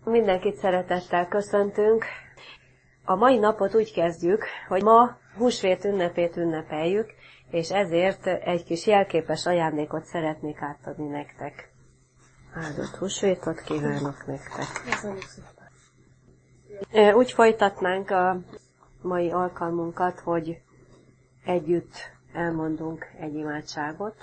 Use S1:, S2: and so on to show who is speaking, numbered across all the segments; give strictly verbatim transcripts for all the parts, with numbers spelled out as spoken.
S1: Mindenkit szeretettel köszöntünk. A mai napot úgy kezdjük, hogy ma húsvét ünnepét ünnepeljük, és ezért egy kis jelképes ajándékot szeretnék átadni nektek. Áldott húsvétot kívánok nektek. Úgy folytatnánk a mai alkalmunkat, hogy együtt elmondunk egy imádságot.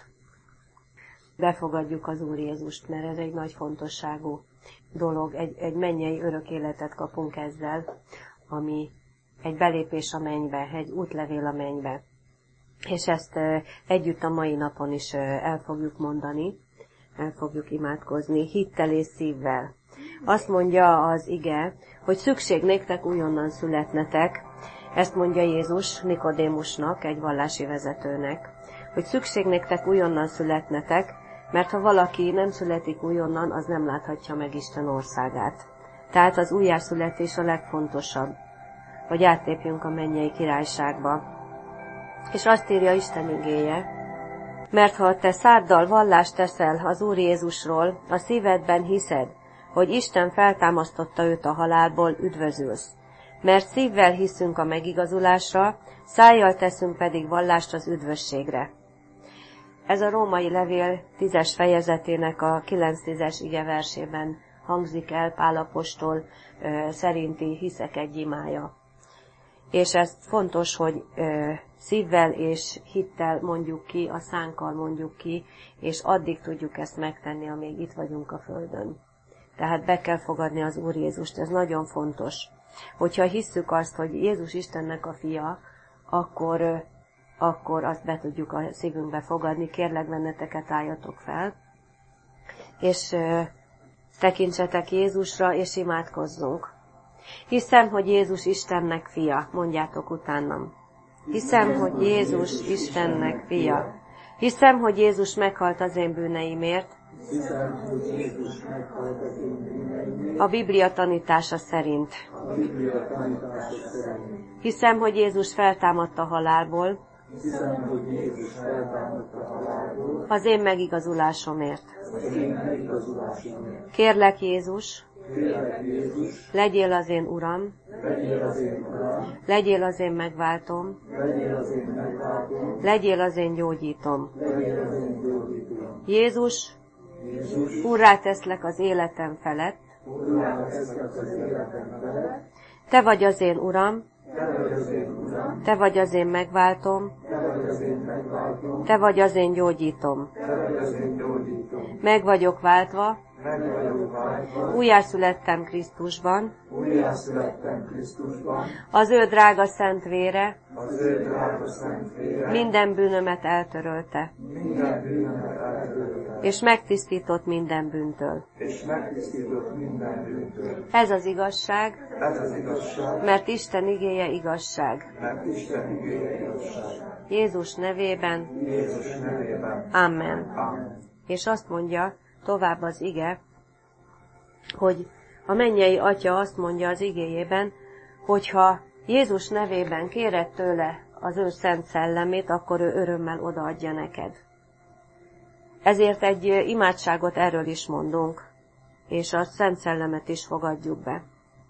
S1: Befogadjuk az Úr Jézust, mert ez egy nagy fontosságú dolog, egy, egy mennyei örök életet kapunk ezzel, ami egy belépés a mennybe, egy útlevél a mennybe. És ezt együtt a mai napon is el fogjuk mondani, el fogjuk imádkozni, hittel és szívvel. Azt mondja az ige, hogy szükség néktek újonnan születnetek, ezt mondja Jézus Nikodémusnak, egy vallási vezetőnek, hogy szükség néktek újonnan születnetek, mert ha valaki nem születik újonnan, az nem láthatja meg Isten országát. Tehát az újjászületés a legfontosabb, hogy átlépjünk a mennyei királyságba. És azt írja Isten igéje, mert ha te száddal vallást teszel az Úr Jézusról, a szívedben hiszed, hogy Isten feltámasztotta őt a halálból, üdvözülsz. Mert szívvel hiszünk a megigazulásra, szájjal teszünk pedig vallást az üdvösségre. Ez a római levél tízes fejezetének a kilenc-tízes ige versében hangzik el Pál apostol ö, szerinti hiszek egy imája. És ez fontos, hogy ö, szívvel és hittel mondjuk ki, a szánkkal mondjuk ki, és addig tudjuk ezt megtenni, amíg itt vagyunk a földön. Tehát be kell fogadni az Úr Jézust, ez nagyon fontos. Hogyha hisszük azt, hogy Jézus Istennek a fia, akkor... Ö, akkor azt be tudjuk a szívünkbe fogadni. Kérlek benneteket, álljatok fel, és ö, tekintsetek Jézusra, és imádkozzunk. Hiszem, hogy Jézus Istennek fia, mondjátok utánam. Hiszem, hogy Jézus Istennek fia. Hiszem, hogy Jézus meghalt az én bűneimért.
S2: Hiszem, hogy Jézus meghalt az én bűneimért.
S1: A Biblia tanítása szerint.
S2: A Biblia tanítása szerint.
S1: Hiszem, hogy Jézus feltámadt a halálból.
S2: Hiszem, hogy Jézus feltámadt a halálból.
S1: Az én megigazulásomért.
S2: Az én megigazulásomért.
S1: Kérlek Jézus,
S2: Kérlek Jézus,
S1: legyél az én Uram,
S2: legyél az én Uram,
S1: legyél az én megváltom,
S2: legyél az én megváltom,
S1: legyél az én gyógyítom.
S2: legyél az én gyógyítom.
S1: Jézus,
S2: Jézus,
S1: úrrá teszlek az életem felett,
S2: Urrá teszlek az életem felett,
S1: te vagy az én Uram,
S2: te vagy az én Uram,
S1: te vagy az én megváltom,
S2: te vagy az én megváltom,
S1: te vagy az én gyógyítom.
S2: te vagy az én gyógyítom.
S1: Meg vagyok váltva,
S2: Meg vagyok váltva,
S1: újjászülettem Krisztusban,
S2: újjászülettem Krisztusban,
S1: az ő drága szent vére
S2: az ő drága szent vére,
S1: minden bűnömet eltörölte,
S2: minden bűnömet eltörölte,
S1: és megtisztított minden bűntől.
S2: és megtisztított minden bűntől.
S1: Ez az igazság,
S2: Ez az igazság,
S1: mert Isten igéje igazság.
S2: mert Isten igéje igazság.
S1: Jézus nevében,
S2: Jézus nevében.
S1: Amen.
S2: Amen.
S1: És azt mondja tovább az ige, hogy a mennyei Atya azt mondja az igéjében, hogyha Jézus nevében kéred tőle az ő szent szellemét, akkor ő örömmel odaadja neked. Ezért egy imádságot erről is mondunk, és a szent szellemet is fogadjuk be.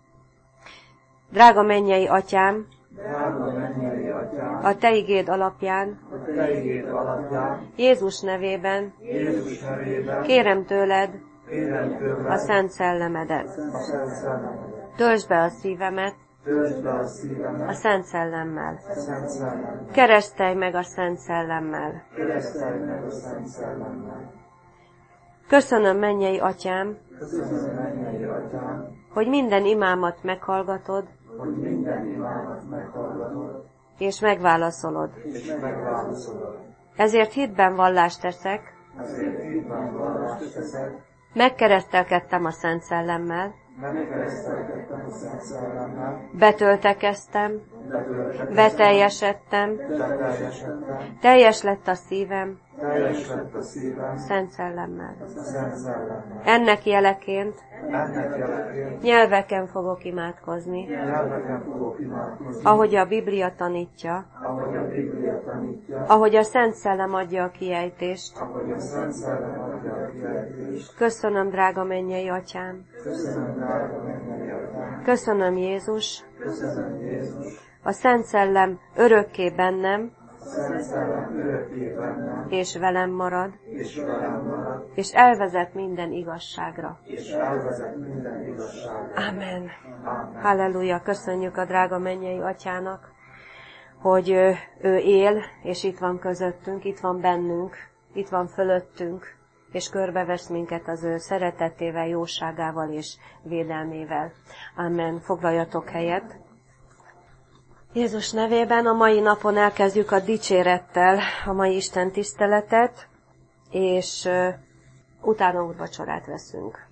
S1: Drága mennyei Atyám,
S2: Drága mennyei Atyám,
S1: a Te igéd alapján,
S2: a Te igéd alapján,
S1: Jézus nevében
S2: Jézus nevében,
S1: kérem tőled
S2: kérem tőled
S1: a szent szellemedet.
S2: a Szent Szellemet.
S1: Töltsd be a szívemet
S2: Töltsd be a
S1: a
S2: szívemet
S1: szent szellemmel.
S2: a Szent Szellemmel.
S1: Keresztelj meg a szent szellemmel.
S2: Keresztelj meg a Szent Szellemmel.
S1: Köszönöm, mennyei Atyám,
S2: Köszönöm, mennyei Atyám,
S1: hogy minden imámat meghallgatod,
S2: hogy minden imámat meghallgatod,
S1: és megválaszolod.
S2: és megválaszolod.
S1: Ezért hitben vallást teszek,
S2: Ezért hitben vallást teszek,
S1: megkeresztelkedtem a szent szellemmel,
S2: megkeresztelkedtem a Szent Szellemmel,
S1: betöltekeztem,
S2: betöltekeztem,
S1: beteljesedtem,
S2: beteljesedtem,
S1: teljes lett a szívem
S2: teljes lett a szívem
S1: szent szellemmel.
S2: a Szent Szellemmel.
S1: Ennek jeleként
S2: Ennek jeleként
S1: nyelveken fogok imádkozni,
S2: nyelveken fogok imádkozni,
S1: ahogy a Biblia tanítja,
S2: ahogy a Biblia tanítja,
S1: ahogy a Szent Szellem adja a kiejtést,
S2: ahogy a Szent Szellem adja a megjelölést.
S1: Köszönöm, drága mennyei Atyám.
S2: Köszönöm, drága mennyei Atyám.
S1: Köszönöm, Jézus.
S2: Köszönöm, Jézus.
S1: A Szent Szellem örökké bennem,
S2: A Szent Szellem örökké bennem,
S1: és velem marad,
S2: és velem marad,
S1: és elvezet minden igazságra.
S2: és elvezet minden igazságra.
S1: Amen.
S2: Amen.
S1: Halleluja, köszönjük a drága mennyei Atyának, hogy ő, ő él, és itt van közöttünk, itt van bennünk, itt van fölöttünk, és körbevesz minket az ő szeretetével, jóságával és védelmével. Amen. Foglaljatok helyet. Jézus nevében a mai napon elkezdjük a dicsérettel a mai Isten tiszteletet, és uh, utána úrvacsorát veszünk.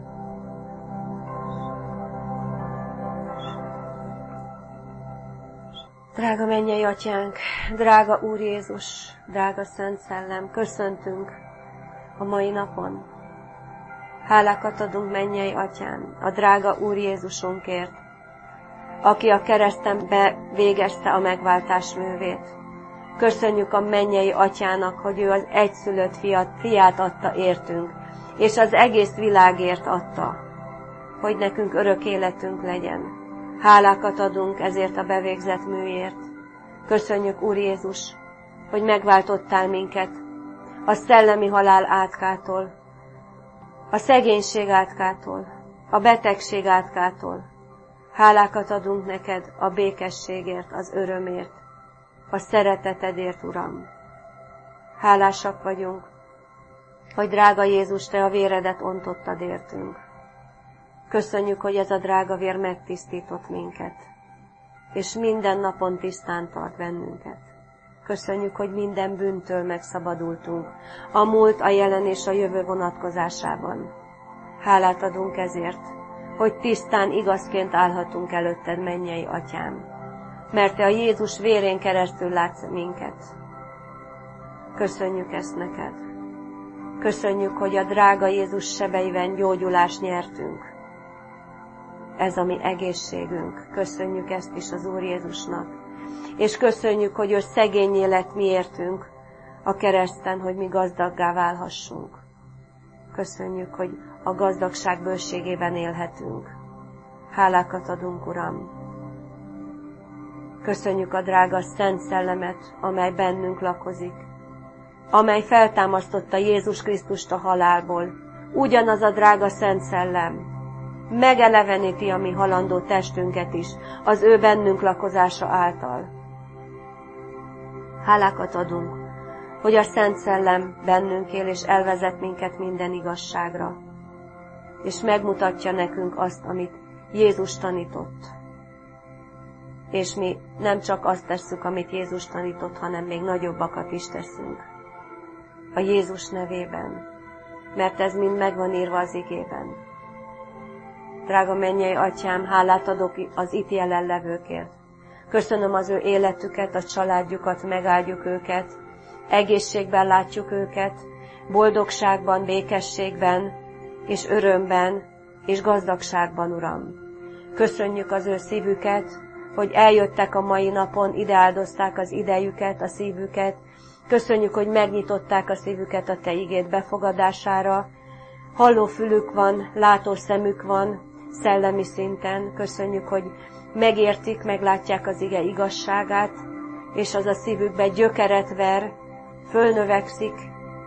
S1: Drága mennyei Atyánk, drága Úr Jézus, drága Szent Szellem, köszöntünk a mai napon. Hálákat adunk, mennyei Atyám, a drága Úr Jézusunkért, aki a kereszten bevégezte a megváltás művét. Köszönjük a mennyei Atyának, hogy ő az egyszülött fiat, fiát adta értünk, és az egész világért adta, hogy nekünk örök életünk legyen. Hálákat adunk ezért a bevégzett műért. Köszönjük, Úr Jézus, hogy megváltottál minket a szellemi halál átkától, a szegénység átkától, a betegség átkától. Hálákat adunk neked a békességért, az örömért, a szeretetedért, Uram. Hálásak vagyunk, hogy drága Jézus, te a véredet ontottad értünk. Köszönjük, hogy ez a drága vér megtisztított minket, és minden napon tisztán tart bennünket. Köszönjük, hogy minden bűntől megszabadultunk, a múlt, a jelen és a jövő vonatkozásában. Hálát adunk ezért, hogy tisztán, igazként állhatunk előtted, mennyei Atyám, mert te a Jézus vérén keresztül látsz minket. Köszönjük ezt neked. Köszönjük, hogy a drága Jézus sebeiben gyógyulást nyertünk. Ez a mi egészségünk. Köszönjük ezt is az Úr Jézusnak. És köszönjük, hogy ő szegényé lett miértünk a kereszten, hogy mi gazdaggá válhassunk. Köszönjük, hogy a gazdagság bőségében élhetünk. Hálákat adunk, Uram. Köszönjük a drága Szent Szellemet, amely bennünk lakozik, amely feltámasztotta Jézus Krisztust a halálból. Ugyanaz a drága Szent Szellem megeleveníti a mi halandó testünket is, az ő bennünk lakozása által. Hálákat adunk, hogy a Szent Szellem bennünk él, és elvezet minket minden igazságra, és megmutatja nekünk azt, amit Jézus tanított. És mi nem csak azt tesszük, amit Jézus tanított, hanem még nagyobbakat is teszünk. A Jézus nevében, mert ez mind meg van írva az igében. Drága mennyei Atyám, hálát adok az itt jelenlevőkért. Köszönöm az ő életüket, a családjukat, megáldjuk őket, egészségben látjuk őket, boldogságban, békességben, és örömben, és gazdagságban, Uram. Köszönjük az ő szívüket, hogy eljöttek a mai napon, ide áldozták az idejüket, a szívüket. Köszönjük, hogy megnyitották a szívüket a te igéd befogadására. Hallófülük van, látószemük van, szellemi szinten. Köszönjük, hogy megértik, meglátják az ige igazságát, és az a szívükbe gyökeret ver, fölnövekszik,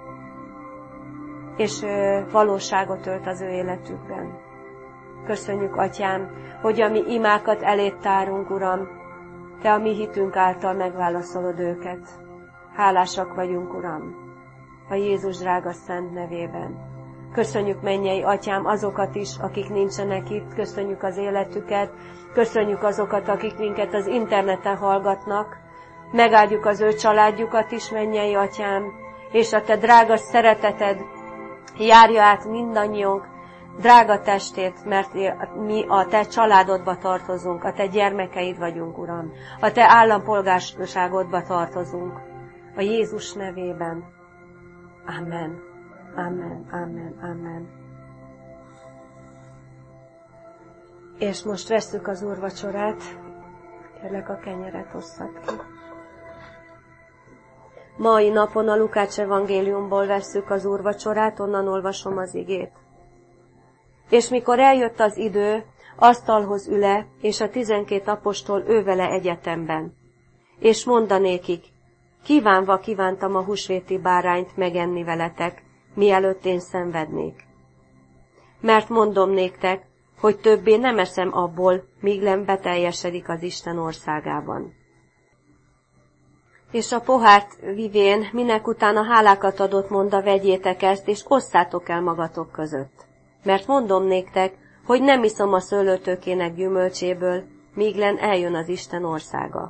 S1: és valóságot ölt az ő életükben. Köszönjük, Atyám, hogy a mi imákat elét tárunk, Uram, te a mi hitünk által megválaszolod őket. Hálásak vagyunk, Uram, a Jézus drága szent nevében. Köszönjük, mennyei Atyám, azokat is, akik nincsenek itt, köszönjük az életüket, köszönjük azokat, akik minket az interneten hallgatnak, megáldjuk az ő családjukat is, mennyei Atyám, és a te drága szereteted járja át mindannyiunk drága testét, mert mi a te családodba tartozunk, a te gyermekeid vagyunk, Uram, a te állampolgárságodba tartozunk, a Jézus nevében. Amen. Amen, amen, amen. És most vesszük az úrvacsorát. Kérlek, a kenyeret osszad ki. Mai napon a Lukács evangéliumból vesszük az úrvacsorát, onnan olvasom az igét. És mikor eljött az idő, asztalhoz üle, és a tizenkét apostol ővele egyetemben. És mondanékik, kívánva kívántam a húsvéti bárányt megenni veletek, mielőtt én szenvednék. Mert mondom néktek, hogy többé nem eszem abból, míg nem beteljesedik az Isten országában. És a pohárt vivén, minek utána hálákat adott, mondta, vegyétek ezt, és osszátok el magatok között. Mert mondom néktek, hogy nem iszom a szőlőtőkének gyümölcséből, míg len eljön az Isten országa.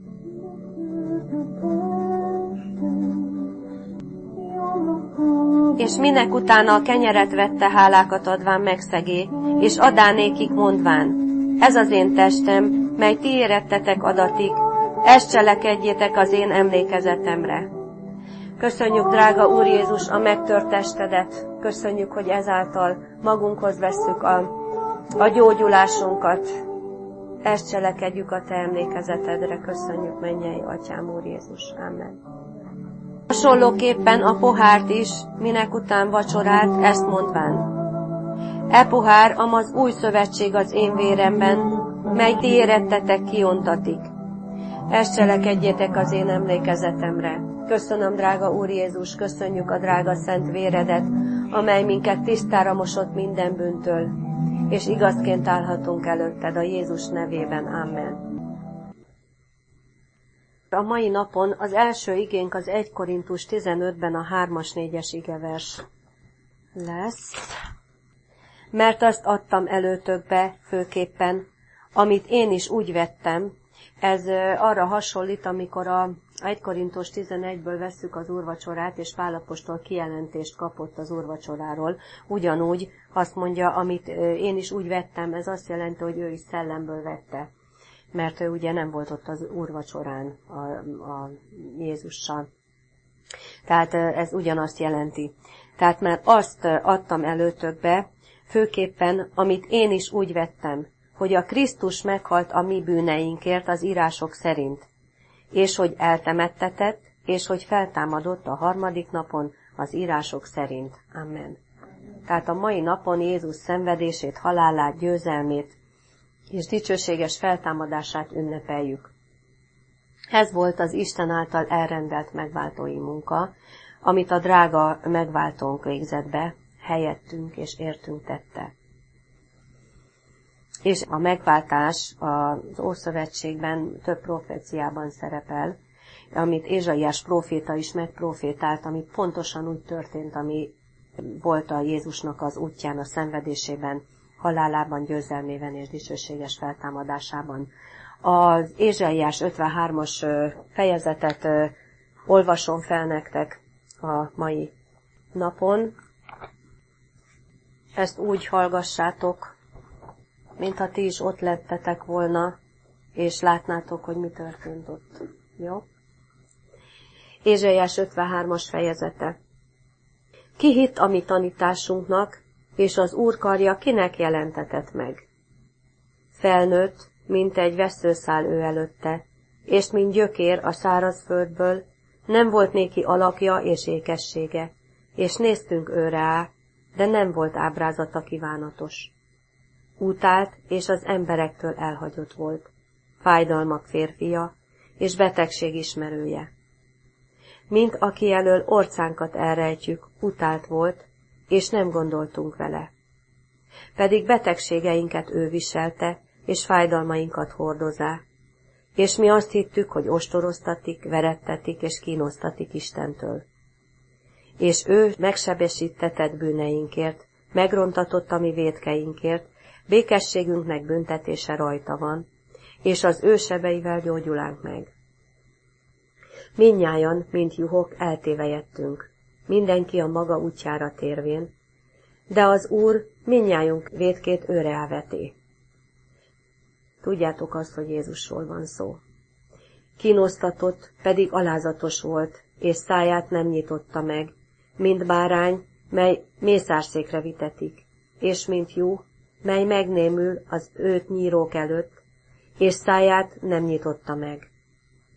S1: És minek utána a kenyeret vette, hálákat adván megszegé, és adánékik mondván, ez az én testem, mely ti érettetek adatik, ezt cselekedjétek az én emlékezetemre. Köszönjük, drága Úr Jézus, a megtört testedet, köszönjük, hogy ezáltal magunkhoz vesszük a, a gyógyulásunkat. Ezt cselekedjük a te emlékezetedre, köszönjük, mennyei Atyám, Úr Jézus. Amen. Hasonlóképpen a pohárt is, minek után vacsorát, ezt mondván. E pohár, amaz új szövetség az én véremben, mely ti érettetek, kiontatik. Ezt cselekedjétek az én emlékezetemre. Köszönöm, drága Úr Jézus, köszönjük a drága szent véredet, amely minket tisztára mosott minden bűntől, és igazként állhatunk előtted a Jézus nevében. Amen. A mai napon az első igénk az egy Korintus tizenötben a hármas négyes igevers lesz. Mert azt adtam előtökbe főképpen, amit én is úgy vettem. Ez arra hasonlít, amikor a egy Korintus tizenegyből vesszük az úrvacsorát, és Pál apostol kijelentést kapott az úrvacsoráról. Ugyanúgy azt mondja, amit én is úgy vettem, ez azt jelenti, hogy ő is szellemből vette. Mert ő ugye nem volt ott az úrvacsorán a, a Jézussal. Tehát ez ugyanazt jelenti. Tehát már azt adtam előtökbe, főképpen, amit én is úgy vettem, hogy a Krisztus meghalt a mi bűneinkért az írások szerint, és hogy eltemettetett, és hogy feltámadott a harmadik napon az írások szerint. Amen. Tehát a mai napon Jézus szenvedését, halálát, győzelmét és dicsőséges feltámadását ünnepeljük. Ez volt az Isten által elrendelt megváltói munka, amit a drága megváltónk végzett be, helyettünk és értünk tette. És a megváltás az Ószövetségben több proféciában szerepel, amit Ézsaiás próféta is megprofétált, ami pontosan úgy történt, ami volt a Jézusnak az útján, a szenvedésében, halálában, győzelmében és dicsőséges feltámadásában. Az Ézsaiás ötvenhármas fejezetet olvasom fel nektek a mai napon. Ezt úgy hallgassátok, mintha ti is ott lettetek volna, és látnátok, hogy mi történt ott. Jó? Ézsaiás ötvenhármas fejezete. Ki hitt a mi tanításunknak, és az Úr karja kinek jelentetett meg? Felnőtt, mint egy veszőszál ő előtte, és mint gyökér a száraz földből, nem volt néki alakja és ékessége, és néztünk őre á, de nem volt ábrázata kívánatos. Utált, és az emberektől elhagyott volt, fájdalmak férfia, és betegség ismerője. Mint aki elől orcánkat elrejtjük, utált volt, és nem gondoltunk vele. Pedig betegségeinket ő viselte, és fájdalmainkat hordozá. És mi azt hittük, hogy ostoroztatik, verettetik, és kínosztatik Istentől. És ő megsebesítetett bűneinkért, megrontatott a mi vétkeinkért, békességünknek büntetése rajta van, és az ő sebeivel gyógyulánk meg. Mindnyájan, mint juhok, eltévejettünk, mindenki a maga útjára térvén, de az Úr mindnyájunk vétkét őre elveti. Tudjátok azt, hogy Jézusról van szó. Kínosztatott, pedig alázatos volt, és száját nem nyitotta meg, mint bárány, mely mészárszékre vitetik, és mint juh, mely megnémül az őt nyírók előtt, és száját nem nyitotta meg.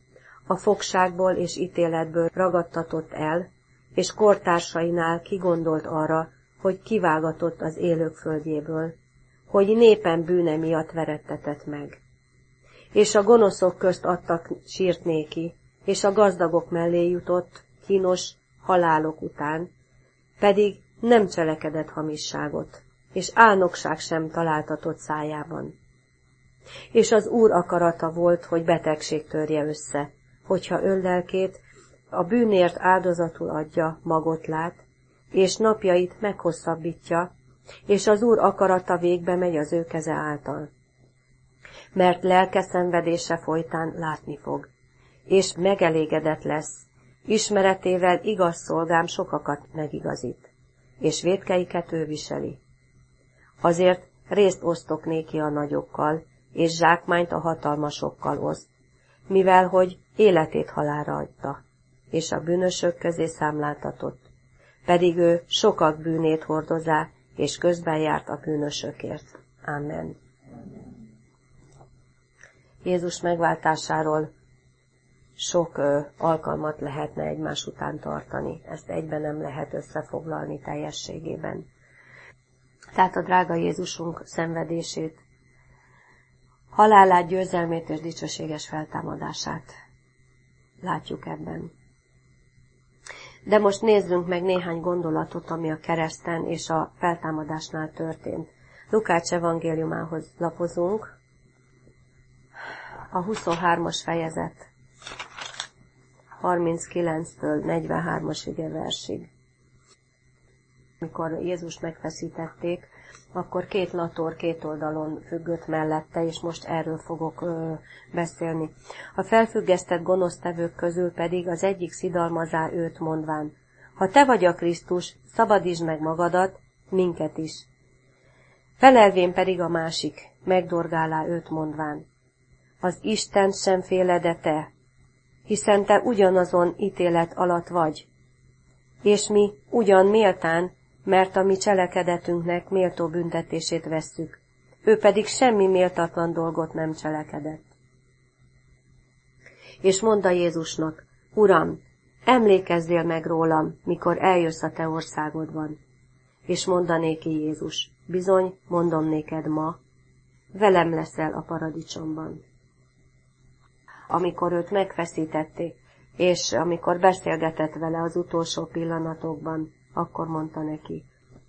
S1: a fogságból és ítéletből ragadtatott el, és kortársainál kigondolt arra, hogy kivágatott az élők földjéből, hogy népen bűne miatt verettetett meg. És a gonoszok közt adtak sírt néki, és a gazdagok mellé jutott, kínos halálok után, pedig nem cselekedett hamisságot, és álnokság sem találtatott szájában. És az Úr akarata volt, hogy betegség törje össze, hogyha önlelkét a bűnért áldozatul adja, magot lát, és napjait meghosszabbítja, és az Úr akarata végbe megy az ő keze által. Mert lelke szenvedése folytán látni fog, és megelégedett lesz, ismeretével igaz szolgám sokakat megigazít, és vétkeiket ő viseli. Azért részt osztok néki a nagyokkal, és zsákmányt a hatalmasokkal oszt, mivel hogy életét halálra adta, és a bűnösök közé számláltatott, pedig ő sokak bűnét hordozá, és közben járt a bűnösökért. Amen. Jézus megváltásáról sok ö, alkalmat lehetne egymás után tartani. Ezt egyben nem lehet összefoglalni teljességében. Tehát a drága Jézusunk szenvedését, halálát, győzelmét és dicsőséges feltámadását látjuk ebben. De most nézzünk meg néhány gondolatot, ami a kereszten és a feltámadásnál történt. Lukács evangéliumához lapozunk, a huszonhármas fejezet, harminckilenctől negyvenhármas igeversig. Mikor Jézust megfeszítették, akkor két lator két oldalon függött mellette, és most erről fogok ö, beszélni. A felfüggesztett gonosztevők közül pedig az egyik szidalmazá őt mondván: ha te vagy a Krisztus, szabadítsd meg magadat, minket is. Felelvén pedig a másik, megdorgálá őt mondván: az Isten sem félede te, hiszen te ugyanazon ítélet alatt vagy, és mi ugyan méltán, mert a mi cselekedetünknek méltó büntetését vesszük, ő pedig semmi méltatlan dolgot nem cselekedett. És mondta Jézusnak: Uram, emlékezzél meg rólam, mikor eljössz a te országodban. És mondanéki Jézus: bizony, mondom néked ma, velem leszel a paradicsomban. Amikor őt megfeszítették, és amikor beszélgetett vele az utolsó pillanatokban, akkor mondta neki.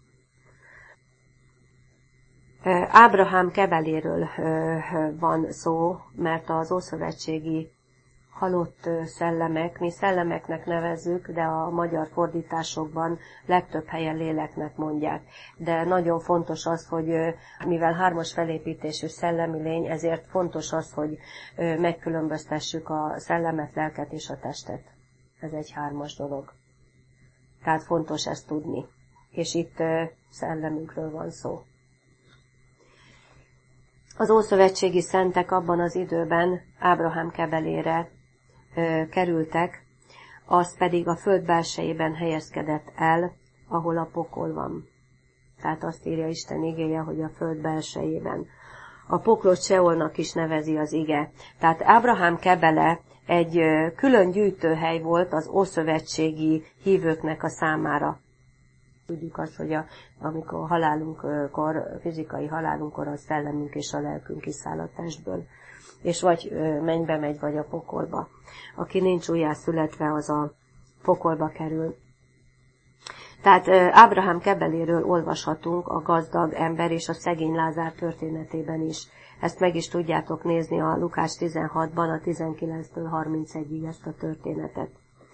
S1: Ábrahám kebeléről van szó, mert az ószövetségi halott szellemek, mi szellemeknek nevezzük, de a magyar fordításokban legtöbb helyen léleknek mondják. De nagyon fontos az, hogy mivel hármas felépítésű szellemi lény, ezért fontos az, hogy megkülönböztessük a szellemet, lelket és a testet. Ez egy hármas dolog. Tehát fontos ezt tudni. És itt szellemünkről van szó. Az ószövetségi szentek abban az időben Ábrahám kebelére ö, kerültek, az pedig a föld belsejében helyezkedett el, ahol a pokol van. Tehát azt írja Isten igéje, hogy a föld belsejében. A poklot Seolnak is nevezi az ige. Tehát Ábrahám kebele egy ö, külön gyűjtőhely volt az ószövetségi hívőknek a számára. Tudjuk azt, hogy a, amikor halálunkkor, fizikai halálunkkor a szellemünk és a lelkünk kiszáll a testből. És vagy mennybe megy, vagy a pokolba. Aki nincs újjászületve, az a pokolba kerül. Tehát Ábrahám kebeléről olvashatunk a gazdag ember és a szegény Lázár történetében is. Ezt meg is tudjátok nézni a Lukács tizenhatban, a tizenkilenctől harmincegyig ezt a történetet.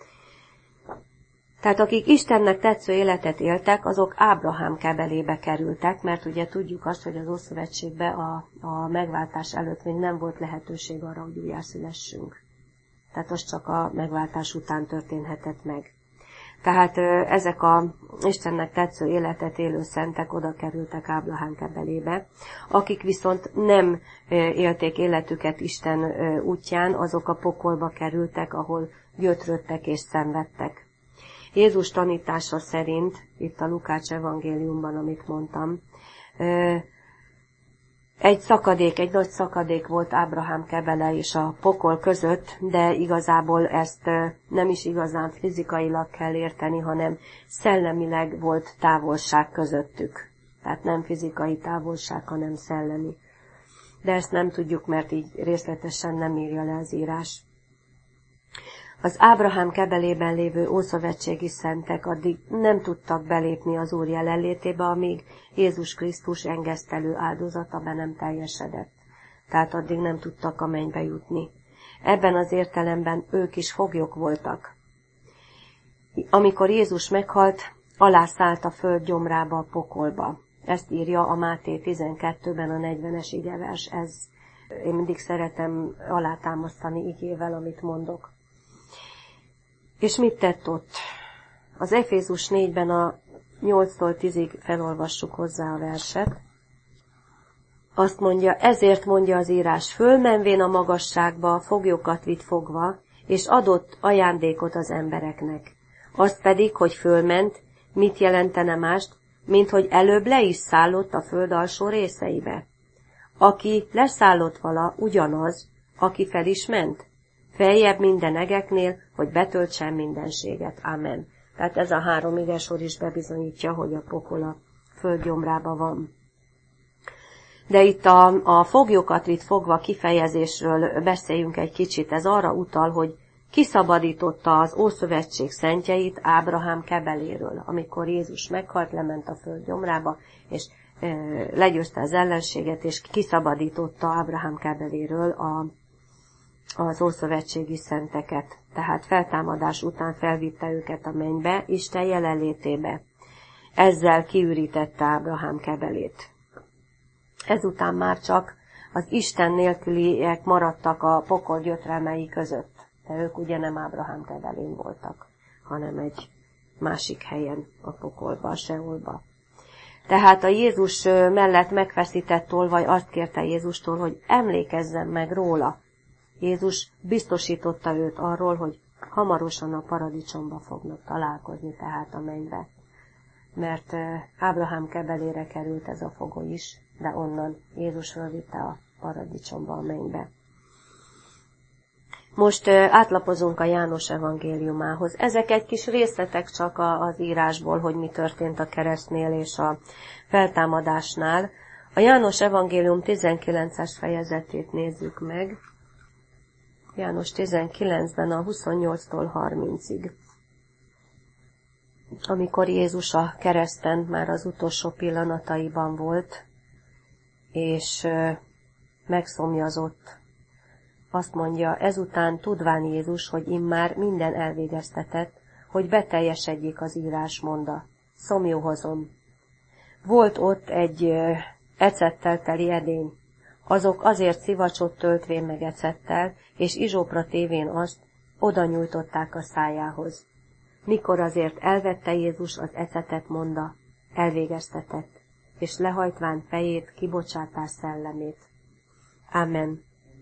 S1: Tehát akik Istennek tetsző életet éltek, azok Ábrahám kebelébe kerültek, mert ugye tudjuk azt, hogy az Ószövetségben a, a megváltás előtt még nem volt lehetőség arra, hogy újjászülessünk. Tehát az csak a megváltás után történhetett meg. Tehát ezek a Istennek tetsző életet élő szentek oda kerültek Ábrahám kebelébe. Akik viszont nem élték életüket Isten útján, azok a pokolba kerültek, ahol gyötrődtek és szenvedtek. Jézus tanítása szerint, itt a Lukács evangéliumban, amit mondtam, egy szakadék, egy nagy szakadék volt Ábrahám kebele és a pokol között, de igazából ezt nem is igazán fizikailag kell érteni, hanem szellemileg volt távolság közöttük. Tehát nem fizikai távolság, hanem szellemi. De ezt nem tudjuk, mert így részletesen nem írja le az írás. Az Ábrahám kebelében lévő ószövetségi szentek addig nem tudtak belépni az Úr jelenlétébe, amíg Jézus Krisztus engesztelő áldozata be nem teljesedett. Tehát addig nem tudtak a mennybe jutni. Ebben az értelemben ők is foglyok voltak. Amikor Jézus meghalt, alászállt a föld gyomrába, a pokolba. Ezt írja a Máté tizenkettőben a negyvenes igevers. Ez, én mindig szeretem alátámasztani igével, amit mondok. És mit tett ott? Az Efézus négyben a nyolctól tízig felolvassuk hozzá a verset. Azt mondja, ezért mondja az írás, fölmenvén a magasságba, foglyokat vitt fogva, és adott ajándékot az embereknek. Azt pedig, hogy fölment, mit jelentene mást, mint hogy előbb le is szállott a föld alsó részeibe. Aki leszállott vala, ugyanaz, aki fel is ment. Feljebb minden egeknél, hogy betöltsen mindenséget. Amen. Tehát ez a három igesor is bebizonyítja, hogy a pokol a földgyomrában van. De itt a, a foglyokat vitt fogva kifejezésről beszéljünk egy kicsit. Ez arra utal, hogy kiszabadította az Ószövetség szentjeit Ábrahám kebeléről. Amikor Jézus meghalt, lement a földgyomrába, és e, legyőzte az ellenséget, és kiszabadította Ábrahám kebeléről a az ószövetségi szenteket. Tehát feltámadás után felvitte őket a mennybe, Isten jelenlétébe. Ezzel kiürítette Ábrahám kebelét. Ezután már csak az Isten nélküliek maradtak a pokol gyötrelmei között. De ők ugye nem Ábrahám kebelén voltak, hanem egy másik helyen, a pokolba, a Seolba. Tehát a Jézus mellett megfeszített tolvaj azt kérte Jézustól, hogy emlékezzen meg róla. Jézus biztosította őt arról, hogy hamarosan a paradicsomba fognak találkozni, tehát a mennybe. Mert Ábrahám kebelére került ez a fogoly is, de onnan Jézus fölvitte a paradicsomba, a mennybe. Most átlapozunk a János evangéliumához. Ezek egy kis részletek csak az írásból, hogy mi történt a keresztnél és a feltámadásnál. A János evangélium tizenkilences fejezetét nézzük meg. János tizenkilencben a huszonnyolctól harmincig. Amikor Jézus a kereszten már az utolsó pillanataiban volt, és megszomjazott, azt mondja, ezután tudván Jézus, hogy immár minden elvégeztetett, hogy beteljesedjék az írás monda. Szomjóhozom. Volt ott egy ecettel teli edény. Azok azért szivacsot töltvén meg ecettel, és izsópra tévén azt, oda nyújtották a szájához. Mikor azért elvette Jézus az ecetet, monda, elvégeztetett, és lehajtván fejét, kibocsátás szellemét. Amen.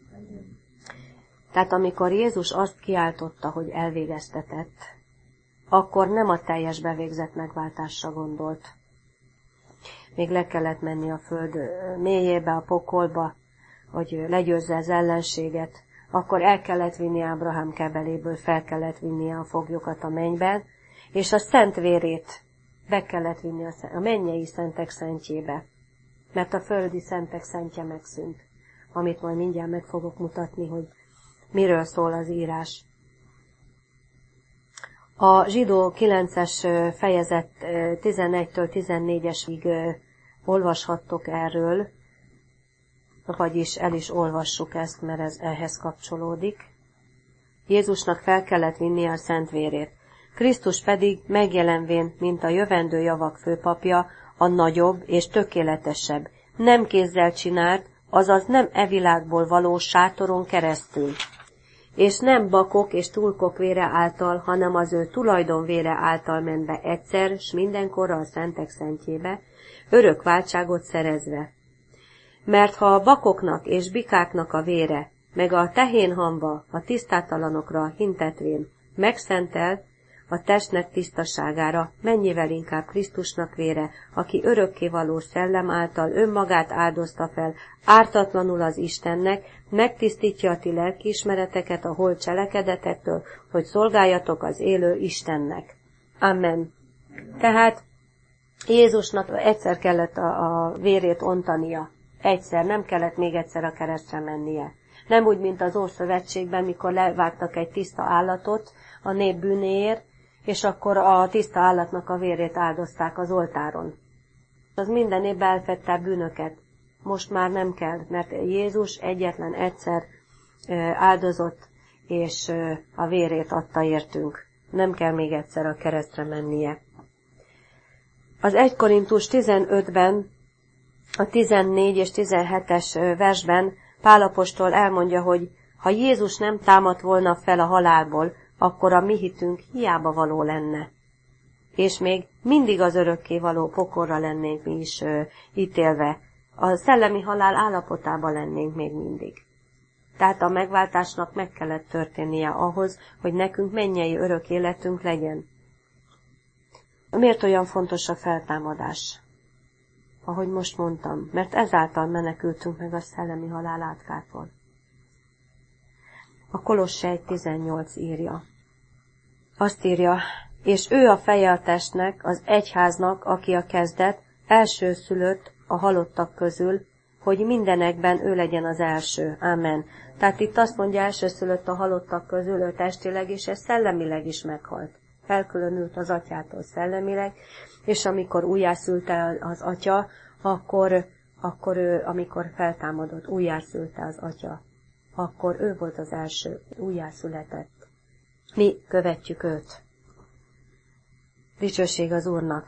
S1: Tehát amikor Jézus azt kiáltotta, hogy elvégeztetett, akkor nem a teljes bevégzett megváltásra gondolt. Még le kellett menni a föld mélyébe, a pokolba, hogy legyőzze az ellenséget, akkor el kellett vinni Ábrahám kebeléből, fel kellett vinnie a foglyokat a mennyben, és a szent vérét be kellett vinni a mennyei szentek szentjébe, mert a földi szentek szentje megszűnt, amit majd mindjárt meg fogok mutatni, hogy miről szól az írás. A zsidó kilences fejezet tizenegytől tizennégyesig olvashattok erről, vagyis el is olvassuk ezt, mert ez ehhez kapcsolódik. Jézusnak fel kellett vinnie a szent vérét. Krisztus pedig megjelenvén, mint a jövendő javak főpapja, a nagyobb és tökéletesebb, nem kézzel csinált, azaz nem e világból való sátoron keresztül. És nem bakok és tulkok vére által, hanem az ő tulajdon vére által ment be egyszer, s mindenkorra a szentek szentjébe, örök váltságot szerezve. Mert ha a bakoknak és bikáknak a vére, meg a tehénhamva a tisztátalanokra hintetvén megszentel, a testnek tisztaságára, mennyivel inkább Krisztusnak vére, aki örökkévaló szellem által önmagát áldozta fel, ártatlanul az Istennek, megtisztítja a ti lelkiismereteket a holt cselekedetektől, hogy szolgáljatok az élő Istennek. Amen. Tehát Jézusnak egyszer kellett a, a vérét ontania. Egyszer, nem kellett még egyszer a keresztre mennie. Nem úgy, mint az Ószövetségben, mikor levágtak egy tiszta állatot a nép bűnéért, és akkor a tiszta állatnak a vérét áldozták az oltáron. Az minden évben elfedte a bűnöket. Most már nem kell, mert Jézus egyetlen egyszer áldozott, és a vérét adta értünk. Nem kell még egyszer a keresztre mennie. Az egy Korintus tizenötben, a tizennégy és tizenhetes versben Pál apostol elmondja, hogy ha Jézus nem támadt volna fel a halálból, akkor a mi hitünk hiába való lenne. És még mindig az örökké való pokorra lennénk mi is ö, ítélve. A szellemi halál állapotában lennénk még mindig. Tehát a megváltásnak meg kellett történnie ahhoz, hogy nekünk mennyei örök életünk legyen. Miért olyan fontos a feltámadás? Ahogy most mondtam, mert ezáltal menekültünk meg a szellemi halál átkától. A Kolosse egy tizennyolc írja. Azt írja, és ő a feje a testnek, az egyháznak, aki a kezdet, elsőszülött a halottak közül, hogy mindenekben ő legyen az első. Amen. Tehát itt azt mondja, elsőszülött a halottak közül, ő testileg is, és szellemileg is meghalt. Elkülönült az atyától szellemileg, és amikor újjászülte az atya, akkor, akkor ő, amikor feltámadott, újjászülte az atya, akkor ő volt az első, újjászületett. Mi követjük őt. Dicsőség az Úrnak.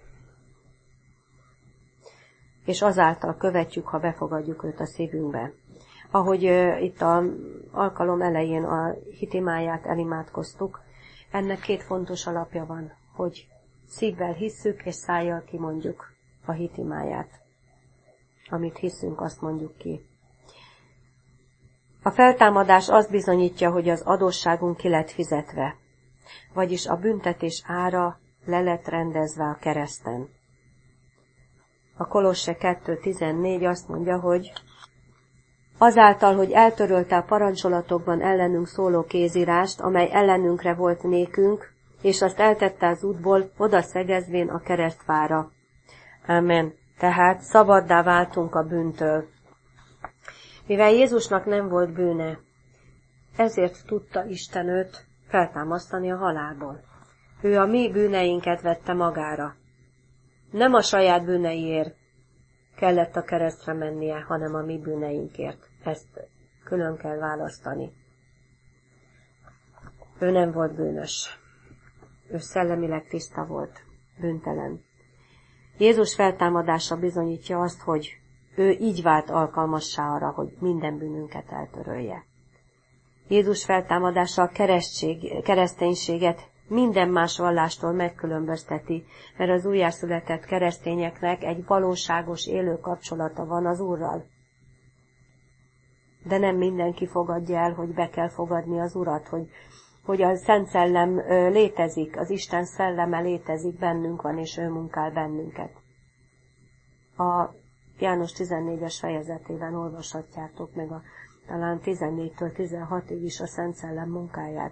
S1: És azáltal követjük, ha befogadjuk őt a szívünkbe. Ahogy uh, itt az alkalom elején a hitimáját elimádkoztuk, ennek két fontos alapja van, hogy szívvel hisszük, és szájjal kimondjuk a hitimáját. Amit hiszünk, azt mondjuk ki. A feltámadás azt bizonyítja, hogy az adósságunk ki lett fizetve, vagyis a büntetés ára le lett rendezve a kereszten. A Kolosse kettő tizennégy azt mondja, hogy azáltal, hogy eltörölte a parancsolatokban ellenünk szóló kézírást, amely ellenünkre volt nékünk, és azt eltette az útból, oda szegezvén a keresztfára. Amen. Tehát szabaddá váltunk a bűntől. Mivel Jézusnak nem volt bűne, ezért tudta Isten őt feltámasztani a halálból. Ő a mi bűneinket vette magára. Nem a saját bűneiért kellett a keresztre mennie, hanem a mi bűneinkért. Ezt külön kell választani. Ő nem volt bűnös. Ő szellemileg tiszta volt, bűntelen. Jézus feltámadása bizonyítja azt, hogy ő így vált alkalmassá arra, hogy minden bűnünket eltörölje. Jézus feltámadása a keresztség, kereszténységet minden más vallástól megkülönbözteti, mert az újjászületett keresztényeknek egy valóságos élő kapcsolata van az Úrral. De nem mindenki fogadja el, hogy be kell fogadni az Urat, hogy, hogy a Szent Szellem létezik, az Isten szelleme létezik, bennünk van, és ő munkál bennünket. A János tizennégyes fejezetében olvashatjátok meg a, talán tizennégytől tizenhatig is a Szent Szellem munkáját.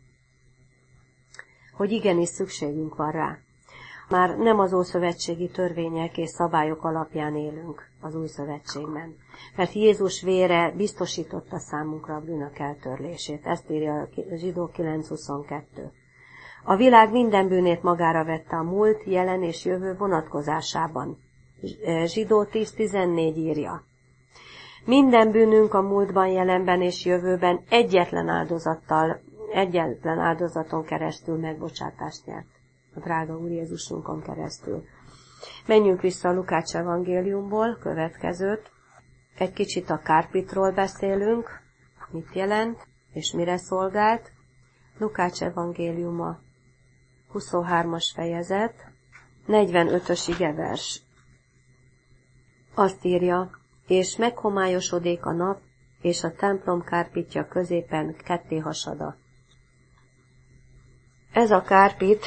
S1: Hogy igenis szükségünk van rá. Már nem az ószövetségi törvények és szabályok alapján élünk az új szövetségben, mert Jézus vére biztosította számunkra a bűnök eltörlését. Ezt írja a Zsidó kilenc huszonkettő. A világ minden bűnét magára vette a múlt, jelen és jövő vonatkozásában. Zsidó tíz tizennégy írja. Minden bűnünk a múltban, jelenben és jövőben egyetlen áldozattal, egyetlen áldozaton keresztül megbocsátást nyert. A drága Úr Jézusunkon keresztül. Menjünk vissza a Lukács evangéliumból, következőt. Egy kicsit a kárpitról beszélünk, mit jelent, és mire szolgált. Lukács evangéliuma, huszonhármas fejezet, negyvenötös igevers. Azt írja, és meghomályosodik a nap, és a templom kárpitja középen ketté hasada. Ez a kárpit,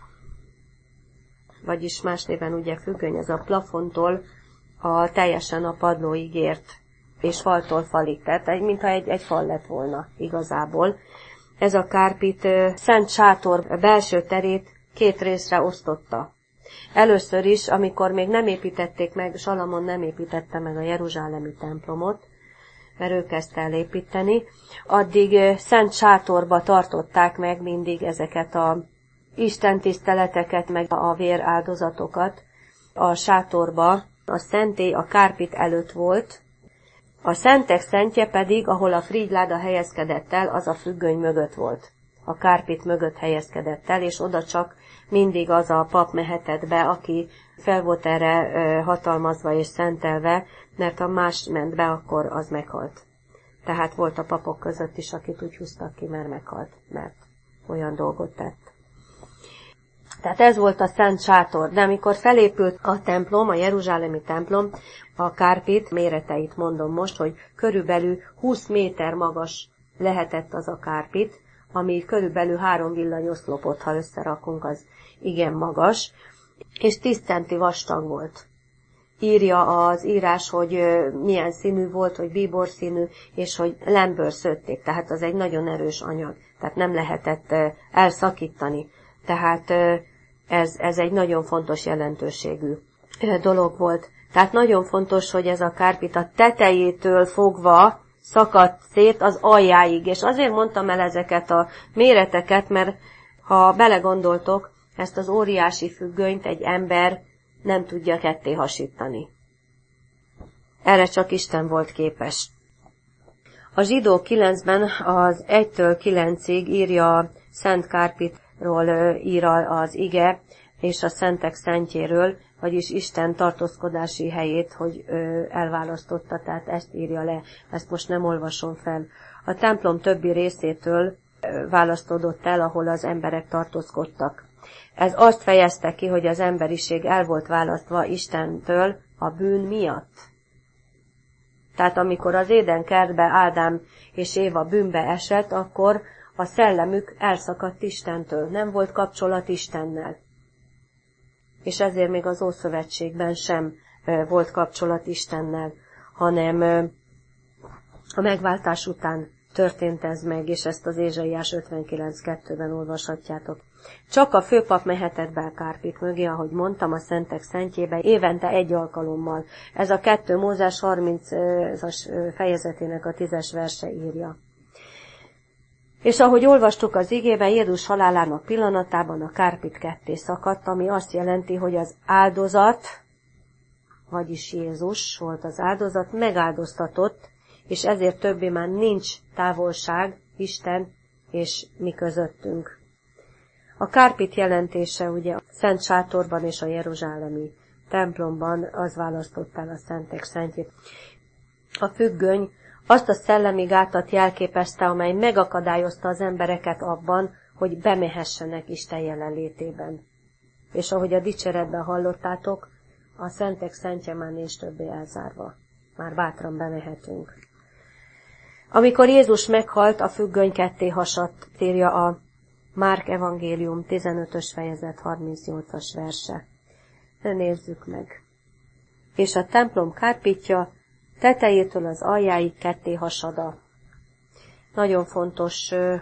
S1: vagyis más néven ugye függöny, ez a plafontól a, teljesen a padlóig ért, és faltól falig, tehát mintha egy, egy fal lett volna igazából. Ez a kárpit Szent Sátor belső terét két részre osztotta. Először is, amikor még nem építették meg, Salamon nem építette meg a jeruzsálemi templomot, mert ő kezdte el építeni, addig Szent Sátorba tartották meg mindig ezeket a istentiszteleteket, meg a véráldozatokat. A sátorba a szentély a kárpit előtt volt, a szentek szentje pedig, ahol a frigyláda helyezkedett el, az a függöny mögött volt. A kárpit mögött helyezkedett el, és oda csak mindig az a pap mehetett be, aki fel volt erre hatalmazva és szentelve, mert ha más ment be, akkor az meghalt. Tehát volt a papok között is, akit úgy húztak ki, mert meghalt, mert olyan dolgot tett. Tehát ez volt a Szent Sátor, de amikor felépült a templom, a jeruzsálemi templom, a kárpit méreteit mondom most, hogy körülbelül húsz méter magas lehetett az a kárpit, ami körülbelül három villanyoszlopot, ha összerakunk, az igen magas, és tíz centi vastag volt. Írja az írás, hogy milyen színű volt, hogy bíbor színű, és hogy lemből szőtték, tehát az egy nagyon erős anyag, tehát nem lehetett elszakítani. Tehát ez, ez egy nagyon fontos jelentőségű dolog volt. Tehát nagyon fontos, hogy ez a kárpit a tetejétől fogva szakadt szét az aljáig. És azért mondtam el ezeket a méreteket, mert ha belegondoltok, ezt az óriási függönyt egy ember nem tudja ketté hasítani. Erre csak Isten volt képes. A Zsidó kilencben az egytől kilencig írja a Szent Kárpitról ír az ige, és a szentek szentjéről, vagyis Isten tartózkodási helyét, hogy elválasztotta, tehát ezt írja le, ezt most nem olvasom fel. A templom többi részétől választódott el, ahol az emberek tartózkodtak. Ez azt fejezte ki, hogy az emberiség el volt választva Istentől a bűn miatt. Tehát amikor az Éden kertbe Ádám és Éva bűnbe esett, akkor a szellemük elszakadt Istentől, nem volt kapcsolat Istennel. És ezért még az Ószövetségben sem volt kapcsolat Istennel, hanem a megváltás után történt ez meg, és ezt az Ézsaiás ötvenkilenc kettőben olvashatjátok. Csak a főpap mehetett be a kárpit mögé, ahogy mondtam, a szentek szentjébe, évente egy alkalommal. Ez a kettő Mózes harmincas fejezetének a tízes verse írja. És ahogy olvastuk az igében, Jézus halálának pillanatában a kárpit ketté szakadt, ami azt jelenti, hogy az áldozat, vagyis Jézus volt az áldozat, megáldoztatott, és ezért többé már nincs távolság Isten és mi közöttünk. A kárpit jelentése ugye a Szent Sátorban és a jeruzsálemi templomban az választott el a szentek szentjét. A függöny azt a szellemi gátat jelképezte, amely megakadályozta az embereket abban, hogy bemehessenek Isten jelenlétében. És ahogy a dicséretben hallottátok, a szentek szentje már nincs többé elzárva. Már bátran bemehetünk. Amikor Jézus meghalt, a függöny ketté hasadt, írja a Márk evangélium tizenötös fejezet harmincnyolcas verse. Ne nézzük meg. És a templom kárpitja tetejétől az aljáig ketté hasada. Nagyon fontos euh,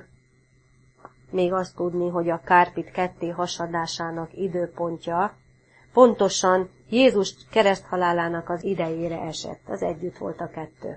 S1: még azt tudni, hogy a kárpit ketté hasadásának időpontja pontosan Jézus kereszthalálának az idejére esett. Az együtt volt a kettő.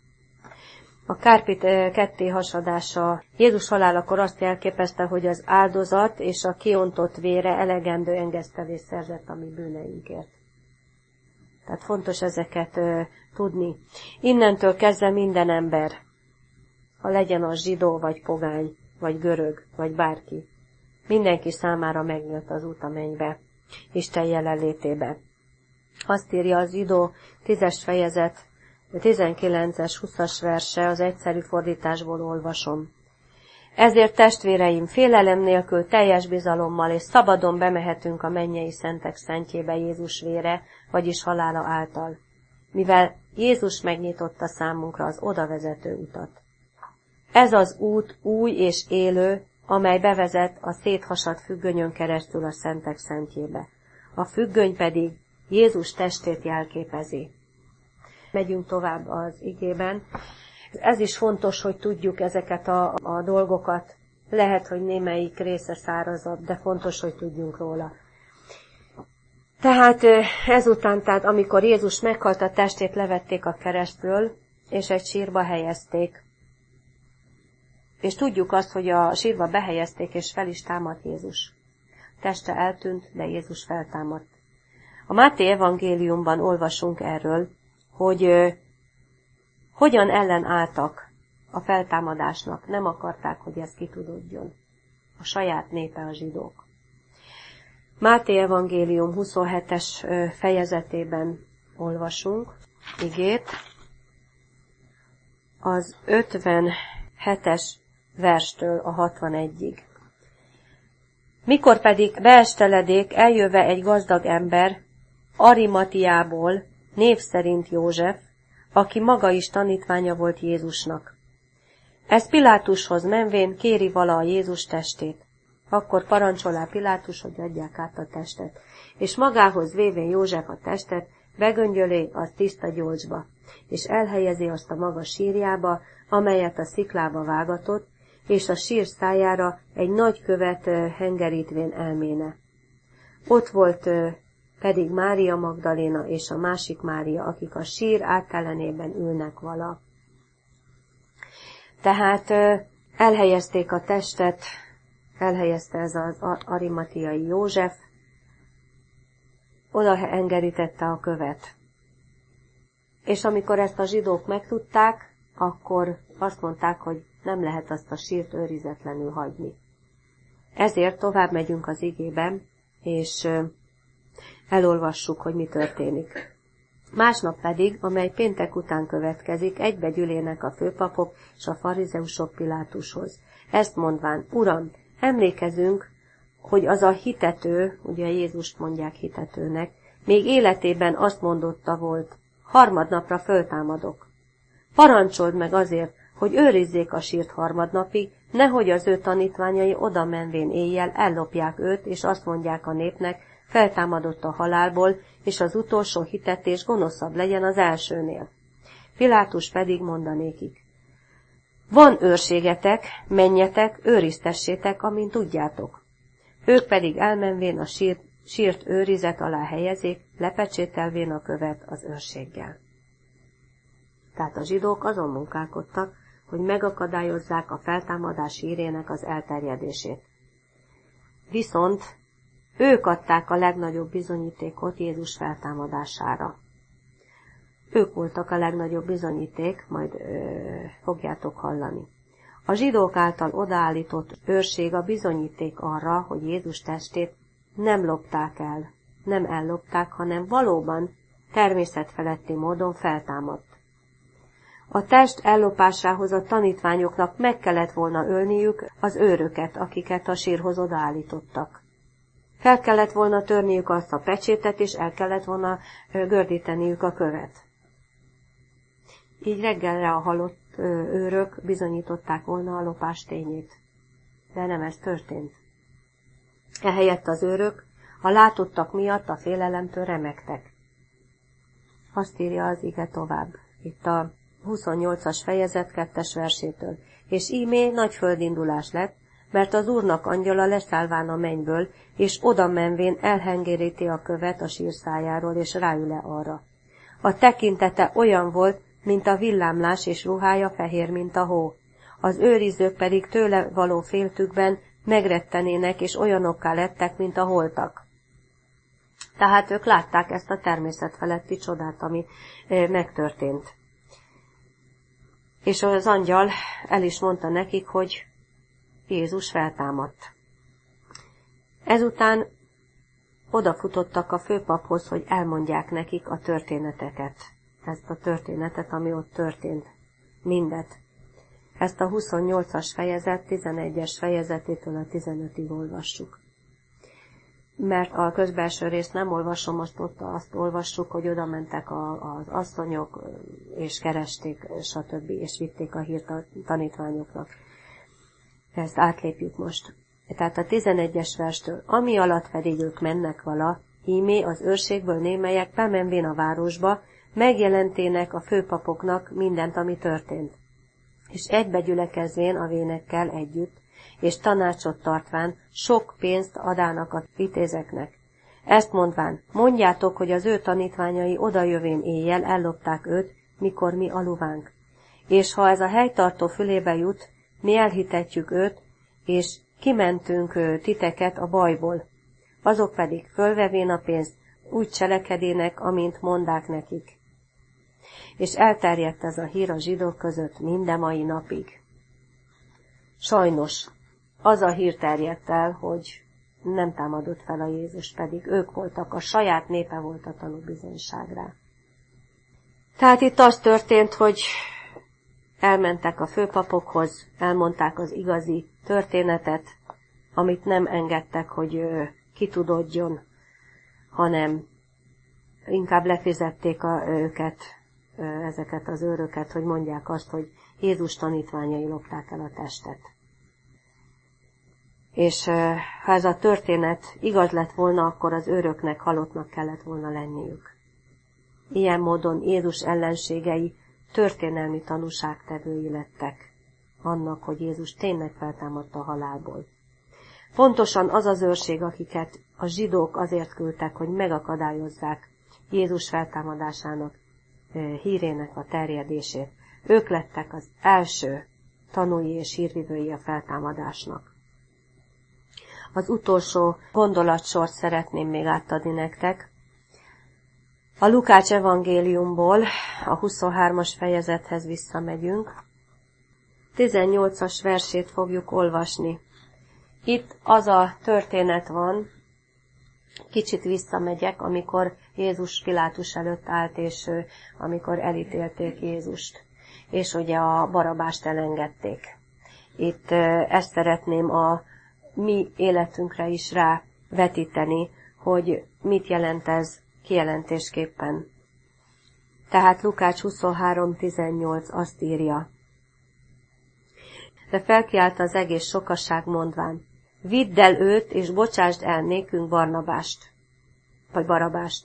S1: A kárpit ketté hasadása Jézus halálakor azt jelképezte, hogy az áldozat és a kiontott vére elegendő engesztelést szerzett a mi bűneinkért. Tehát fontos ezeket uh, tudni. Innentől kezdve minden ember, ha legyen az zsidó, vagy pogány, vagy görög, vagy bárki, mindenki számára megnyílt az út a mennybe, Isten jelenlétébe. Azt írja az Zsidó tízes fejezet, tizenkilences, huszas verse, az egyszerű fordításból olvasom. Ezért testvéreim, félelem nélkül teljes bizalommal és szabadon bemehetünk a mennyei szentek szentjébe Jézus vére, vagyis halála által, mivel Jézus megnyitotta számunkra az odavezető utat. Ez az út új és élő, amely bevezet a széthasadt függönyön keresztül a szentek szentjébe. A függöny pedig Jézus testét jelképezi. Megyünk tovább az igében. Ez is fontos, hogy tudjuk ezeket a, a dolgokat. Lehet, hogy némelyik része szárazabb, de fontos, hogy tudjunk róla. Tehát ezután, tehát amikor Jézus meghalt, a testét levették a keresztről, és egy sírba helyezték. És tudjuk azt, hogy a sírba behelyezték, és fel is támadt Jézus. Teste eltűnt, de Jézus feltámadt. A Máté evangéliumban olvasunk erről, hogy ö, hogyan ellenálltak a feltámadásnak. Nem akarták, hogy ez kitudódjon. A saját népe, a zsidók. Máté evangélium huszonhetes fejezetében olvasunk igét. Az ötvenhetes verstől a hatvanegyig. Mikor pedig beesteledék, eljöve egy gazdag ember, Arimatiából, név szerint József, aki maga is tanítványa volt Jézusnak. Ez Pilátushoz menvén kéri vala a Jézus testét. Akkor parancsolá Pilátus, hogy adják át a testet. És magához vévén József a testet, begöngyölé azt tiszta gyolcsba, és elhelyezi azt a maga sírjába, amelyet a sziklába vágatott, és a sír szájára egy nagy követ hengerítvén elméne. Ott volt pedig Mária Magdaléna és a másik Mária, akik a sír áttelenében ülnek vala. Tehát elhelyezték a testet, elhelyezte ez az arimatiai József, oda engerítette a követ. És amikor ezt a zsidók megtudták, akkor azt mondták, hogy nem lehet azt a sírt őrizetlenül hagyni. Ezért tovább megyünk az igében, és elolvassuk, hogy mi történik. Másnap pedig, amely péntek után következik, egybegyűlének a főpapok és a farizeusok Pilátushoz. Ezt mondván, Uram, emlékezünk, hogy az a hitető, ugye Jézust mondják hitetőnek, még életében azt mondotta volt, harmadnapra föltámadok. Parancsold meg azért, hogy őrizzék a sírt harmadnapig, nehogy az ő tanítványai oda menvén éjjel ellopják őt, és azt mondják a népnek, feltámadott a halálból, és az utolsó hitetés gonoszabb legyen az elsőnél. Pilátus pedig mondanékik, van őrségetek, menjetek, őriztessétek, amint tudjátok. Ők pedig elmenvén a sírt, sírt őrizet alá helyezik, lepecsételvén a követ az őrséggel. Tehát a zsidók azon munkálkodtak, hogy megakadályozzák a feltámadás hírének az elterjedését. Viszont ők adták a legnagyobb bizonyítékot Jézus feltámadására. Ők voltak a legnagyobb bizonyíték, majd ö, fogjátok hallani. A zsidók által odaállított őrség a bizonyíték arra, hogy Jézus testét nem lopták el, nem ellopták, hanem valóban természetfeletti módon feltámadt. A test ellopásához a tanítványoknak meg kellett volna ölniük az őröket, akiket a sírhoz odaállítottak. Fel kellett volna törniük azt a pecsétet, és el kellett volna gördíteniük a követ. Így reggelre a halott őrök bizonyították volna a lopás tényét. De nem ez történt. Ehelyett az őrök a látottak miatt a félelemtől remegtek. Azt írja az ige tovább, itt a huszonnyolcas fejezet kettes versétől. És ímé nagy földindulás lett, mert az Úrnak angyala leszállván a mennyből, és oda menvén elhengeríti a követ a sírszájáról, és ráül-e arra. A tekintete olyan volt, mint a villámlás, és ruhája fehér, mint a hó. Az őrizők pedig tőle való féltükben megrettenének, és olyanokká lettek, mint a holtak. Tehát ők látták ezt a természet feletti csodát, ami megtörtént. És az angyal el is mondta nekik, hogy Jézus feltámadt. Ezután odafutottak a főpaphoz, hogy elmondják nekik a történeteket. Ezt a történetet, ami ott történt. Mindet. Ezt a huszonnyolcas fejezet, tizenegyes fejezetétől a tizenötig olvassuk. Mert a közbelső részt nem olvasom, most ott azt olvassuk, hogy oda mentek a, az asszonyok, és keresték, stb. És vitték a hírt a tanítványoknak. Ezt átlépjük most. Tehát a tizenegyes verstől. Ami alatt pedig ők mennek vala, ímé az őrségből némelyek bemenvén a városba, megjelentének a főpapoknak mindent, ami történt. És egybegyülekezvén a vénekkel együtt, és tanácsot tartván sok pénzt adának a vitézeknek. Ezt mondván, mondjátok, hogy az ő tanítványai odajövén éjjel ellopták őt, mikor mi aluvánk. És ha ez a helytartó fülébe jut, mi elhitetjük őt, és kimentünk titeket a bajból. Azok pedig fölvevén a pénzt úgy cselekedének, amint mondák nekik. És elterjedt ez a hír a zsidók között minden mai napig. Sajnos az a hír terjedt el, hogy nem támadott fel a Jézus, pedig ők voltak, a saját népe volt a tanúbizonyságra. Tehát itt az történt, hogy elmentek a főpapokhoz, elmondták az igazi történetet, amit nem engedtek, hogy kitudodjon, hanem inkább lefizették a, őket, ezeket az őröket, hogy mondják azt, hogy Jézus tanítványai lopták el a testet. És ha ez a történet igaz lett volna, akkor az őröknek halottnak kellett volna lenniük. Ilyen módon Jézus ellenségei történelmi tanúságtevői lettek annak, hogy Jézus tényleg feltámadta a halálból. Pontosan az az őrség, akiket a zsidók azért küldtek, hogy megakadályozzák Jézus feltámadásának hírének a terjedését. Ők lettek az első tanúi és hírvivői a feltámadásnak. Az utolsó gondolatsort szeretném még átadni nektek. A Lukács evangéliumból a huszonhármas fejezethez visszamegyünk. tizennyolcas versét fogjuk olvasni. Itt az a történet van, kicsit visszamegyek, amikor Jézus Pilátus előtt állt, és amikor elítélték Jézust, és ugye a Barabást elengedték. Itt ezt szeretném a mi életünkre is rávetíteni, hogy mit jelent ez kijelentésképpen. Tehát Lukács huszonhárom tizennyolc azt írja. De felkiált az egész sokaság mondván, vidd el őt, és bocsásd el nékünk Barnabást, vagy Barabást.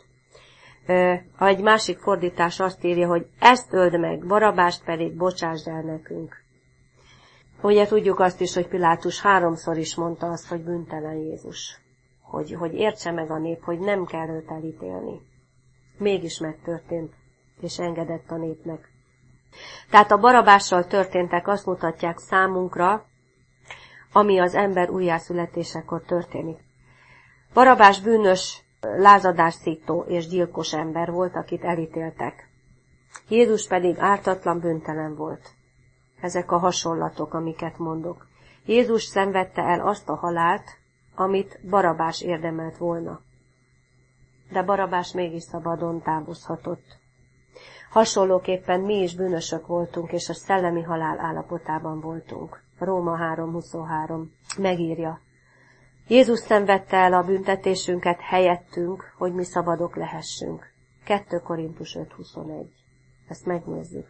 S1: Egy másik fordítás azt írja, hogy ezt öld meg, Barabást pedig bocsásd el nekünk. Ugye tudjuk azt is, hogy Pilátus háromszor is mondta azt, hogy bűntelen Jézus. Hogy, hogy értse meg a nép, hogy nem kell őt elítélni. Mégis megtörtént, és engedett a népnek. Tehát a Barabással történtek azt mutatják számunkra, ami az ember újjászületésekor történik. Barabás bűnös, lázadásszító és gyilkos ember volt, akit elítéltek. Jézus pedig ártatlan, bűntelen volt. Ezek a hasonlatok, amiket mondok. Jézus szenvedte el azt a halált, amit Barabás érdemelt volna. De Barabás mégis szabadon távozhatott. Hasonlóképpen mi is bűnösök voltunk, és a szellemi halál állapotában voltunk. Róma három huszonhárom megírja. Jézus szenvedte el a büntetésünket helyettünk, hogy mi szabadok lehessünk. kettő Korintus öt huszonegy. Ezt megnézzük.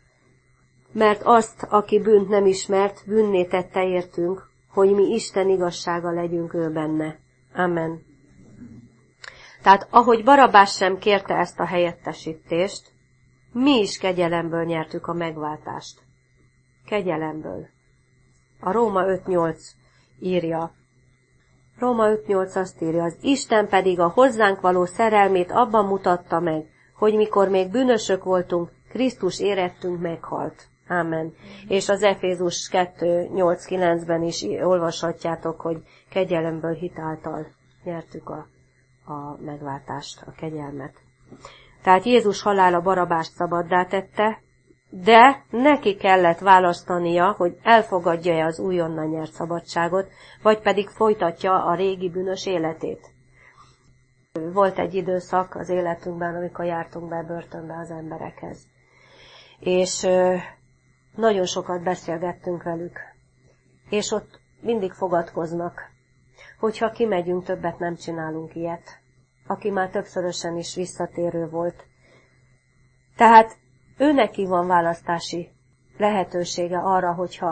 S1: Mert azt, aki bűnt nem ismert, bűnné tette értünk, hogy mi Isten igazsága legyünk ő benne. Amen. Tehát ahogy Barabás sem kérte ezt a helyettesítést, mi is kegyelemből nyertük a megváltást. Kegyelemből. A Róma öt nyolc írja. Róma öt nyolc azt írja, az Isten pedig a hozzánk való szerelmét abban mutatta meg, hogy mikor még bűnösök voltunk, Krisztus érettünk meghalt. Ámen. És az Efézus kettő nyolc kilencben is olvashatjátok, hogy kegyelemből hitáltal nyertük a, a megváltást, a kegyelmet. Tehát Jézus halála Barabást szabaddá tette, de neki kellett választania, hogy elfogadja-e az újonnan nyert szabadságot, vagy pedig folytatja a régi bűnös életét. Volt egy időszak az életünkben, amikor jártunk be börtönbe az emberekhez. És nagyon sokat beszélgettünk velük. És ott mindig fogadkoznak, hogyha kimegyünk, többet nem csinálunk ilyet. Aki már többszörösen is visszatérő volt. Tehát ő neki van választási lehetősége arra, hogyha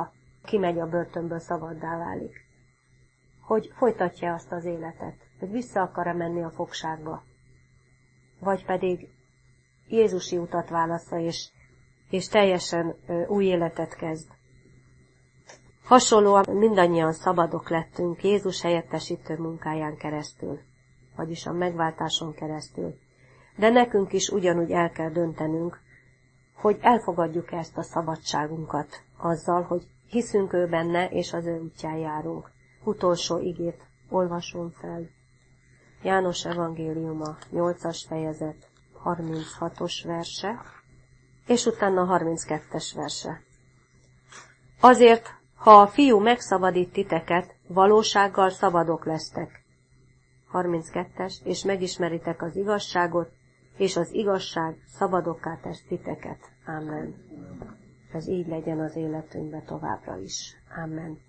S1: kimegy a börtönből, szabaddá válik. Hogy folytatja azt az életet, hogy vissza akar-e menni a fogságba, vagy pedig Jézusi utat válassza, és, és teljesen ö, új életet kezd. Hasonlóan mindannyian szabadok lettünk Jézus helyettesítő munkáján keresztül, vagyis a megváltáson keresztül. De nekünk is ugyanúgy el kell döntenünk, hogy elfogadjuk ezt a szabadságunkat azzal, hogy hiszünk ő benne, és az ő útján járunk. Utolsó igét olvasom fel. János evangéliuma, nyolcas fejezet, harminchatos verse, és utána harminckettes verse. Azért, ha a fiú megszabadít titeket, valósággal szabadok lesztek. harminckettes, és megismeritek az igazságot, és az igazság szabadokká tesz titeket. Amen. Ez így legyen az életünkben továbbra is. Amen.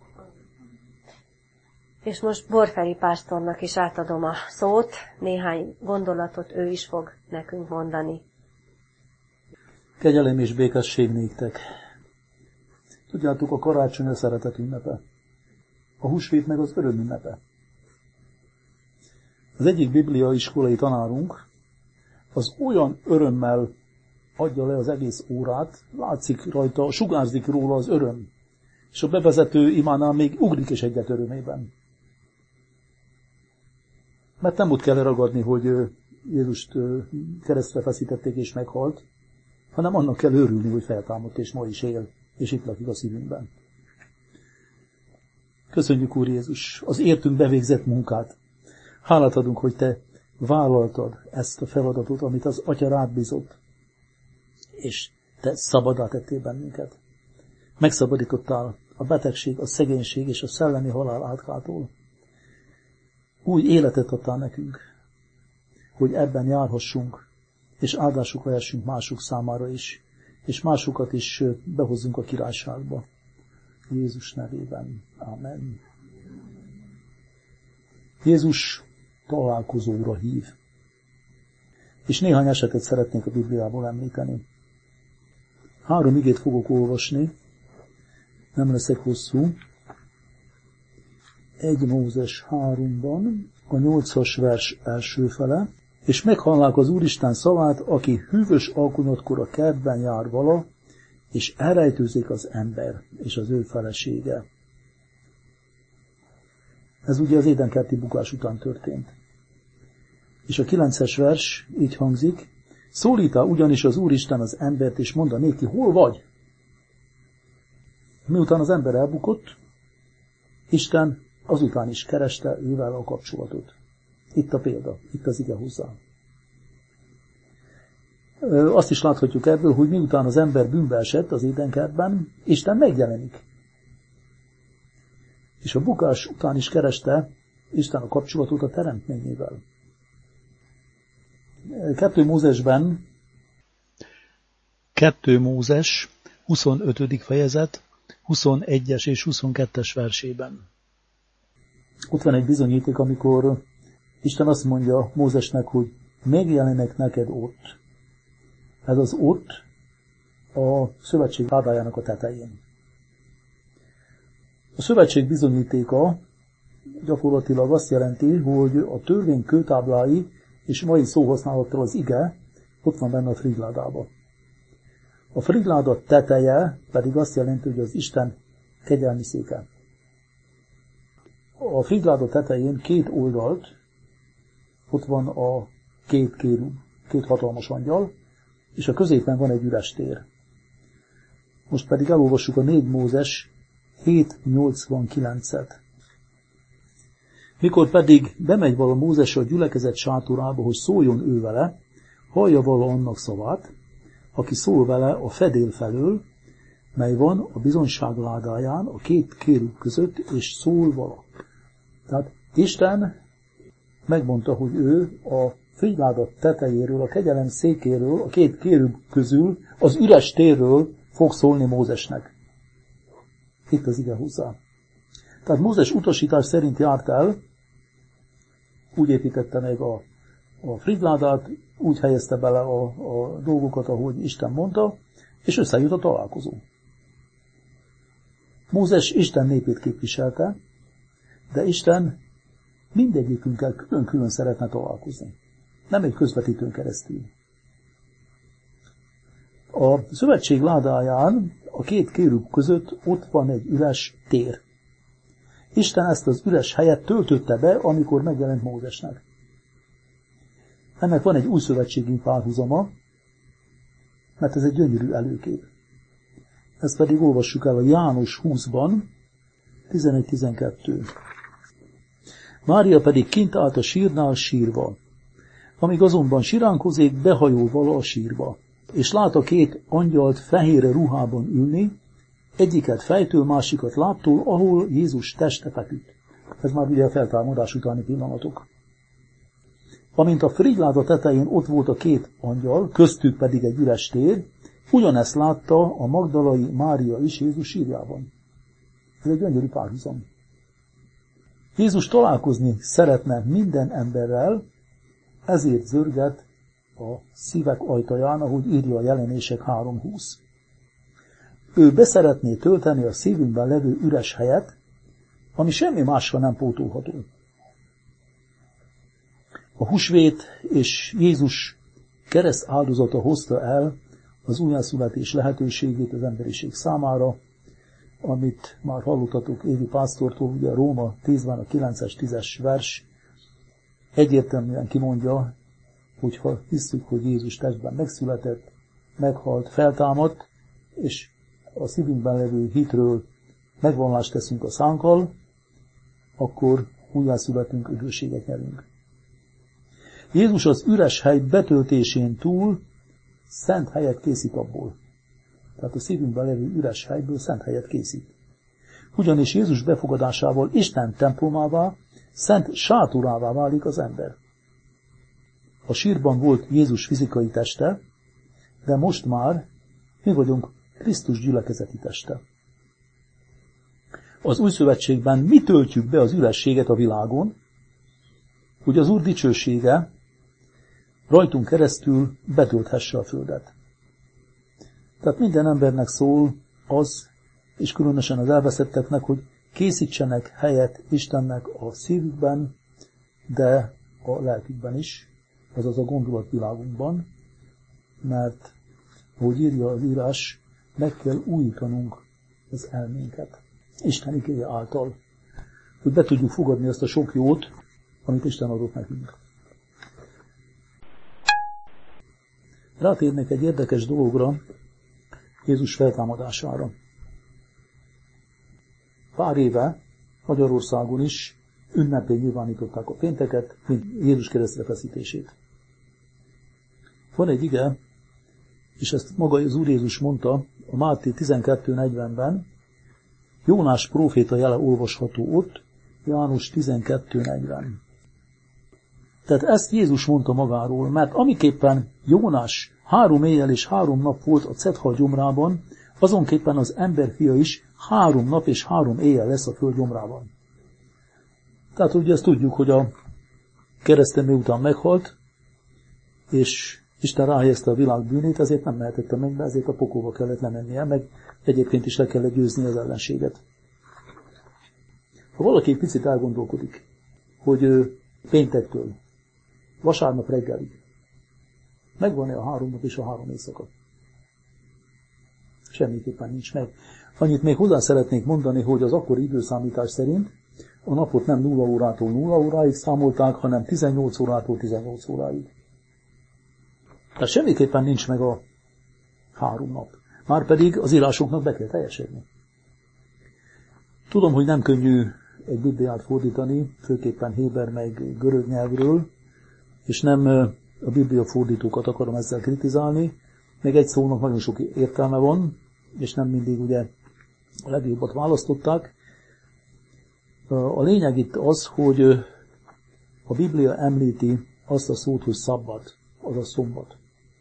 S1: És most Borferi pásztornak is átadom a szót, néhány gondolatot ő is fog nekünk mondani.
S3: Kegyelem és békesség néktek. Tudjátok, a karácsony a szeretet ünnepe. A húsvét meg az öröm ünnepe. Az egyik bibliai iskolai tanárunk az olyan örömmel adja le az egész órát, látszik rajta, sugárzik róla az öröm. És a bevezető imánál még ugrik is egyet örömében. Mert nem úgy kell ragadni, hogy Jézust keresztre feszítették és meghalt, hanem annak kell örülni, hogy feltámadt és ma is él, és itt lakik a szívünkben. Köszönjük, Úr Jézus, az értünk bevégzett munkát. Hálát adunk, hogy Te vállaltad ezt a feladatot, amit az Atya rád bízott, és Te szabaddá tettél bennünket. Megszabadítottál a betegség, a szegénység és a szellemi halál átkától. Új életet adtál nekünk, hogy ebben járhassunk, és áldásukra essünk mások számára is, és másokat is behozzunk a királyságba. Jézus nevében. Amen. Jézus találkozóra hív. És néhány esetet szeretnék a Bibliából említeni. Három igét fogok olvasni, nem leszek hosszú. Egy Mózes háromban, a nyolcas vers első fele, és meghallák az Úristen szavát, aki hűvös alkonyatkor a kertben jár vala, és elrejtőzik az ember és az ő felesége. Ez ugye az édenkerti bukás után történt. És a kilences vers így hangzik, szólítá ugyanis az Úristen az embert, és mondta néki, hol vagy? Miután az ember elbukott, Isten azután is kereste ővel a kapcsolatot. Itt a példa, itt az ige hozzá. Azt is láthatjuk ebből, hogy miután az ember bűnbe esett az édenkertben, Isten megjelenik. És a bukás után is kereste Isten a kapcsolatot a teremtményével. Kettő Mózesben, Kettő Mózes, huszonötödik fejezet, huszonegyes és huszonkettes versében. Ott van egy bizonyíték, amikor Isten azt mondja Mózesnek, hogy megjelenek neked ott. Ez az ott a szövetség ládájának a tetején. A szövetség bizonyítéka gyakorlatilag azt jelenti, hogy a törvény kőtáblái és mai szóhasználattal az ige ott van benne a frigyládában. A frigyláda teteje pedig azt jelenti, hogy az Isten kegyelmi széke. A frigyláda tetején két oldalt, ott van a két kérub, két hatalmas angyal, és a középen van egy üres tér. Most pedig elolvassuk a négy Mózes hét nyolcvankilencet. Mikor pedig bemegy vala Mózes a gyülekezet sátorába, hogy szóljon ő vele, hallja vala annak szavát, aki szól vele a fedél felől, mely van a bizonyság ládáján a két kérub között, és szól vala. Tehát Isten megmondta, hogy ő a frigyláda tetejéről, a kegyelem székéről, a két kérub közül, az üres térről fog szólni Mózesnek. Itt az ige hozzá. Tehát Mózes utasítás szerint járt el, úgy építette meg a, a frigyládát, úgy helyezte bele a, a dolgokat, ahogy Isten mondta, és összejött a találkozó. Mózes Isten népét képviselte, de Isten mindegyikünkkel külön-külön szeretne találkozni. Nem egy közvetítőn keresztül. A szövetség ládáján a két kérub között ott van egy üres tér. Isten ezt az üres helyet töltötte be, amikor megjelent Mózesnek. Ennek van egy új szövetségi párhuzama, mert ez egy gyönyörű előkép. Ezt pedig olvassuk el a János húszban, tizenegy tizenkettő. Mária pedig kint állt a sírnál sírva. Amíg azonban siránkozék, behajol vala a sírba, és lát a két angyalt fehér ruhában ülni, egyiket fejtől, másikat lábtól, ahol Jézus teste feküdt. Ez már ugye a feltámadás utáni pillanatok. Amint a frigyláda tetején ott volt a két angyal, köztük pedig egy üres tér, ugyanezt látta a magdalai Mária is Jézus sírjában. Ez egy gyönyörű párhuzam. Jézus találkozni szeretne minden emberrel, ezért zörget a szívek ajtaján, ahogy írja a Jelenések három húsz. Ő beszeretné tölteni a szívünkben levő üres helyet, ami semmi másra nem pótolható. A húsvét és Jézus kereszt áldozata hozta el az újjászületés lehetőségét az emberiség számára, amit már hallottatok Évi pásztortól, ugye Róma tízben a kilences tízes vers egyértelműen kimondja, hogyha hisszük, hogy Jézus testben megszületett, meghalt, feltámadt, és a szívünkben levő hitről megvallást teszünk a szánkkal, akkor újjászületünk, üdvösséget nyerünk. Jézus az üres hely betöltésén túl szent helyet készít abból. Tehát a szívünkben levő üres helyből szent helyet készít. Ugyanis Jézus befogadásával Isten templomává, szent sátorává válik az ember. A sírban volt Jézus fizikai teste, de most már mi vagyunk Krisztus gyülekezeti teste. Az új szövetségben mi töltjük be az ürességet a világon, hogy az Úr dicsősége rajtunk keresztül betölthesse a földet. Tehát minden embernek szól az, és különösen az elveszetteknek, hogy készítsenek helyet Istennek a szívükben, de a lelkükben is, azaz a gondolatvilágunkban, mert, ahogy írja az írás, meg kell újítanunk az elménket Isten igéje által, hogy be tudjuk fogadni azt a sok jót, amit Isten adott nekünk. Rátérnék egy érdekes dologra, Jézus feltámadására. Pár éve Magyarországon is ünnepén nyilvánították a pénteket, mint Jézus keresztre feszítését. Van egy ige, és ezt maga az Úr Jézus mondta a Máté tizenkettő negyvenben, Jónás próféta jele olvasható ott, János tizenkettő negyven. Tehát ezt Jézus mondta magáról, mert amiképpen Jónás három éjjel és három nap volt a Cethal gyomrában, azonképpen az emberfia is három nap és három éjjel lesz a föld gyomrában. Tehát ugye ezt tudjuk, hogy a keresztelő után meghalt, és Isten ráhelyezte a világ bűnét, ezért nem mehetett a mennybe, ezért a pokolba kellett lemennie, meg egyébként is le kellett győzni az ellenséget. Ha valaki egy picit elgondolkodik, hogy péntektől vasárnap reggelig megvan-e a három nap és a három éjszaka? Semmiképpen nincs meg. Annyit még hozzá szeretnék mondani, hogy az akkori időszámítás szerint a napot nem nulla órától nulla óráig számolták, hanem tizennyolc órától tizennyolc óráig. Tehát semmiképpen nincs meg a három nap. Márpedig az írásoknak be kell teljesedni. Tudom, hogy nem könnyű egy Bibliát fordítani, főképpen héber meg görög nyelvről, és nem a Biblia fordítókat akarom ezzel kritizálni, meg egy szónak nagyon sok értelme van, és nem mindig ugye a legjobbat választották. A lényeg itt az, hogy a Biblia említi azt a szót, hogy szabbat, azaz szombat.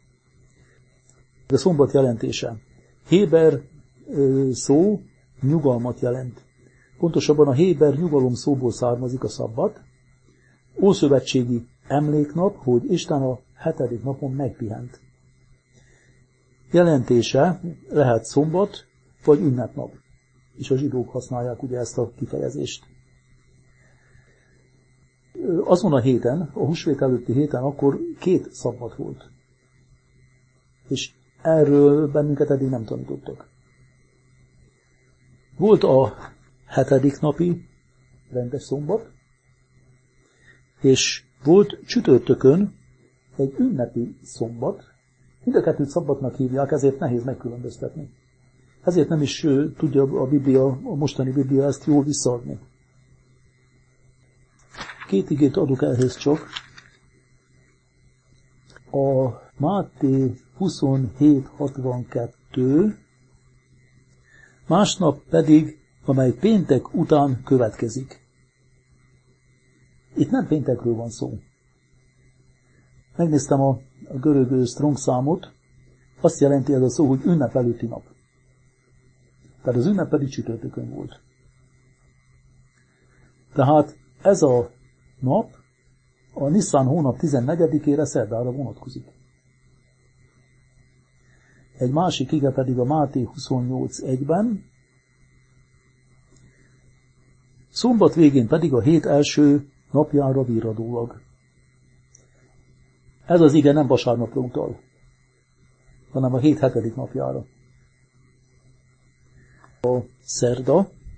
S3: De szombat jelentése. Héber szó nyugalmat jelent. Pontosabban a héber nyugalom szóból származik a szabbat. Ószövetségi emléknap, hogy Isten a hetedik napon megpihent. Jelentése lehet szombat vagy ünnepnap. és a zsidók használják ugye ezt a kifejezést. Azon a héten, a húsvét előtti héten akkor két szabbat volt. És erről bennünket eddig nem tanítottak. Volt a hetedik napi rendes szombat, és volt csütörtökön egy ünnepi szombat. Mind a kettőt szabbatnak hívják, ezért nehéz megkülönböztetni. Ezért nem is tudja a Biblia, a mostani Biblia ezt jól visszaadni. Két igét adok ehhez csak. A Máté huszonhét hatvankettő, másnap pedig, amely péntek után következik. Itt nem péntekről van szó. Megnéztem a, a görög Strong számot, azt jelenti ez a szó, hogy ünnep előtti nap. Tehát az ünnep pedig csütörtökön volt. Tehát ez a nap a Niszán hónap tizennegyedikére szerdára vonatkozik. Egy másik ige pedig a Máté huszonnyolc egyben, szombat végén pedig a hét első napjára virradólag. Ez az ige nem vasárnapra utal, hanem a hét hetedik napjára. A szerda,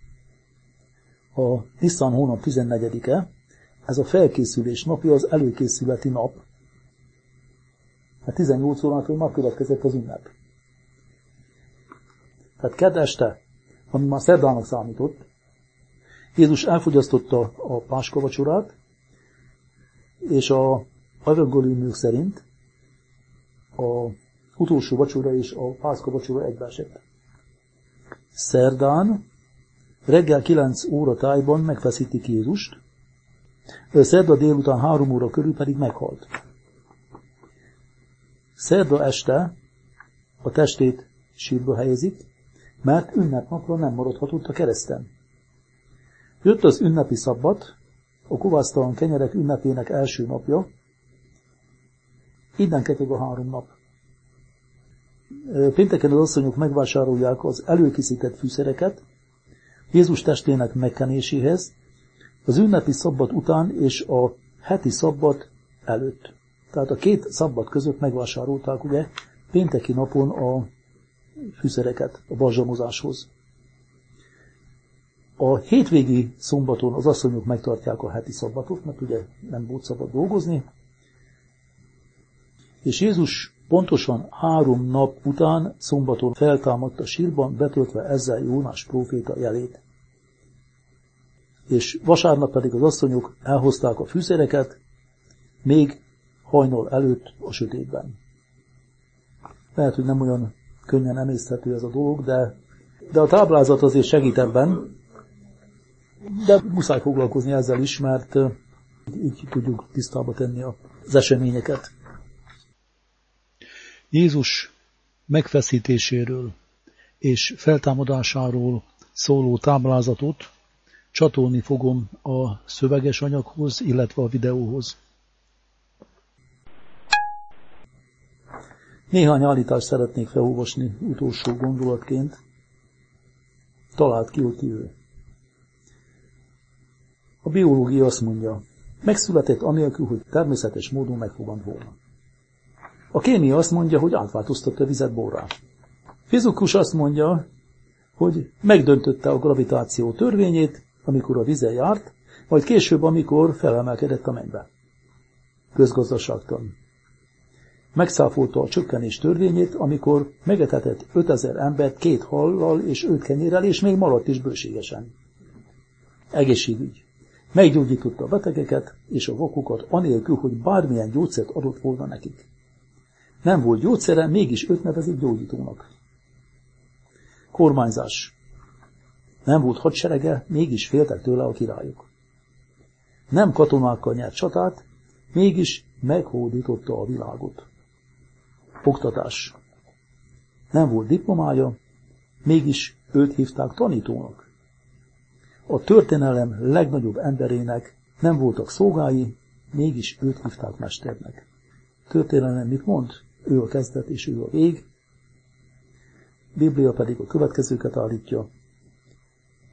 S3: a Niszán hónap tizennegyedike, ez a felkészülés napja, az előkészületi nap. Hát tizennyolc órától már következett az ünnep. Tehát kedd este, ami már szerdának számított, Jézus elfogyasztotta a páska vacsorát, és a evangéliumok szerint a utolsó vacsora és a pászka vacsora egybeesett. Szerdán reggel kilenc óra tájban megfeszítik Jézust, szerda délután három óra körül pedig meghalt. Szerda este a testét sírba helyezik, mert ünnepnapra nem maradhatott a kereszten. Jött az ünnepi szabbat, a kovásztalan kenyerek ünnepének első napja, innen ketyeg a három nap. Pénteken az asszonyok megvásárolják az előkészített fűszereket Jézus testének megkenéséhez, az ünnepi szabbat után és a heti szabbat előtt. Tehát a két szabbat között megvásárolták ugye pénteki napon a fűszereket a balzsamozáshoz. A hétvégi szombaton az asszonyok megtartják a heti szabbatot, mert ugye nem volt szabad dolgozni, és Jézus pontosan három nap után szombaton feltámadt a sírban, betöltve ezzel Jónás próféta jelét. És vasárnap pedig az asszonyok elhozták a fűszereket, még hajnal előtt a sötétben. Lehet, hogy nem olyan könnyen emészthető ez a dolog, de, de a táblázat azért segít ebben, de muszáj foglalkozni ezzel is, mert így tudjuk tisztába tenni az eseményeket. Jézus megfeszítéséről és feltámadásáról szóló táblázatot csatolni fogom a szöveges anyaghoz, illetve a videóhoz. Néhány állítást szeretnék felolvasni utolsó gondolatként. Talált ki, hogy ki ő. A biológia azt mondja, megszületett anélkül, hogy természetes módon megfogant volna. A kémia azt mondja, hogy átváltoztatta a vizet borrá. Fizikus azt mondja, hogy megdöntötte a gravitáció törvényét, amikor a vízen járt, majd később, amikor felemelkedett a mennybe. Közgazdaságtan. Megszáfolta a csökkenés törvényét, amikor megetetett ötezer embert két hallal és öt kenyérrel, és még maradt is bőségesen. Egészségügy. Meggyógyította a betegeket és a vakokat anélkül, hogy bármilyen gyógyszert adott volna nekik. Nem volt gyógyszere, mégis őt nevezik gyógyítónak. Kormányzás. Nem volt hadserege, mégis féltek tőle a királyok. Nem katonákkal nyert csatát, mégis meghódította a világot. Oktatás. Nem volt diplomája, mégis őt hívták tanítónak. A történelem legnagyobb emberének nem voltak szolgái, mégis őt hívták mesternek. Történelem mit mond? Ő a kezdet és ő a vég. Biblia pedig a következőket állítja.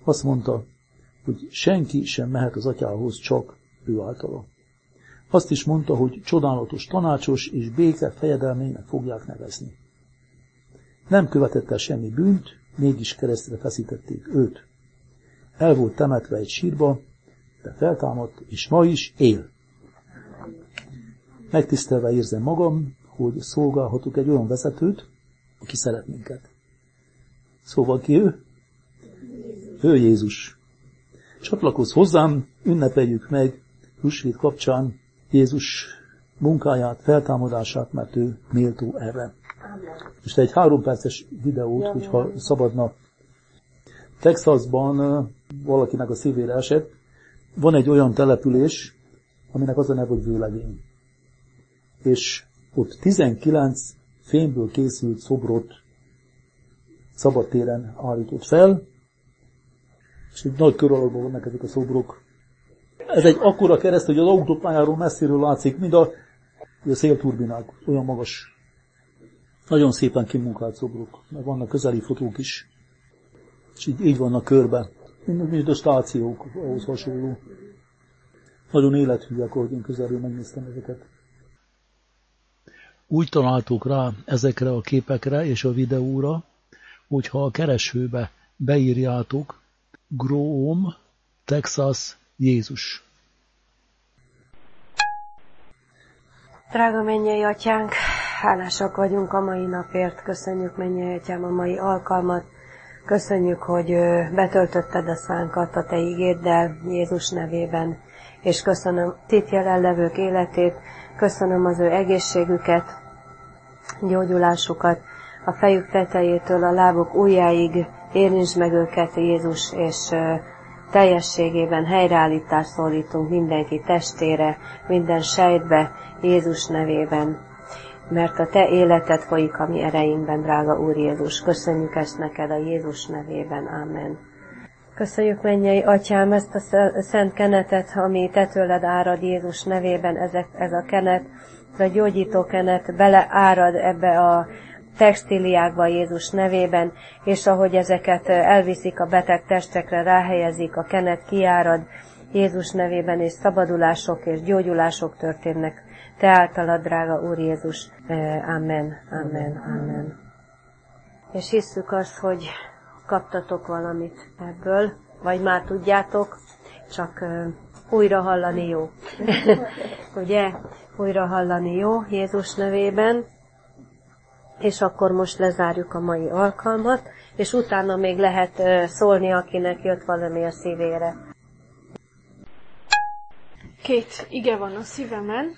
S3: Azt mondta, hogy senki sem mehet az atyához, csak ő általa. Azt is mondta, hogy csodálatos tanácsos és béke fejedelmének fogják nevezni. Nem követett el semmi bűnt, mégis keresztre feszítették őt. El volt temetve egy sírba, de feltámadt, és ma is él. Megtisztelve érzem magam, hogy szolgálhatok egy olyan vezetőt, aki szeret minket. Szóval ki ő? Ő Jézus. Csatlakozz hozzám, ünnepeljük meg húsvét kapcsán Jézus munkáját, feltámadását, mert ő méltó erre. Most egy három perces videót, ja, hogyha ja. szabadna. Texasban valakinek a szívére esett, van egy olyan település, aminek az a neve, hogy Vőlegény. És ott tizenkilenc fémből készült szobrot szabadtéren állított fel, és egy nagy kör alakban vannak ezek a szobrok. Ez egy akkora kereszt, hogy az autópályáról messziről látszik, mint a, a szélturbinák, olyan magas. Nagyon szépen kimunkált szobrok, meg vannak közeli fotók is. És így, így vannak körbe, mint, mint a stációk, ahhoz hasonló. Nagyon élethűek, ahogy én közelről megnéztem ezeket. Úgy találtuk rá ezekre a képekre és a videóra, hogyha a keresőbe beírjátok Groom, Texas, Jézus.
S1: Drága mennyei atyánk, hálásak vagyunk a mai napért, köszönjük mennyei atyám a mai alkalmat, köszönjük, hogy betöltötted a szánkat a te ígéddel Jézus nevében, és köszönöm itt jelenlevők életét, köszönöm az ő egészségüket, gyógyulásukat, a fejük tetejétől a lábuk ujjáig, érintsd meg őket, Jézus, és teljességében helyreállítást szólítunk mindenki testére, minden sejtbe, Jézus nevében. Mert a te életed folyik a mi ereinkben, drága Úr Jézus. Köszönjük ezt neked a Jézus nevében. Amen. Köszönjük, mennyei atyám, ezt a szent kenetet, ami te tőled árad Jézus nevében, ezek, ez a kenet, ez a gyógyító kenet beleárad ebbe a textíliákba Jézus nevében, és ahogy ezeket elviszik a beteg testekre, ráhelyezik, a kenet kiárad Jézus nevében, és szabadulások és gyógyulások történnek. Te általad, drága Úr Jézus. Amen, amen, amen. És hisszük azt, hogy kaptatok valamit ebből, vagy már tudjátok, csak újra hallani jó. Ugye? Újra hallani jó Jézus nevében. És akkor most lezárjuk a mai alkalmat, és utána még lehet szólni, akinek jött valami a szívére.
S4: Két ige van a szívemen.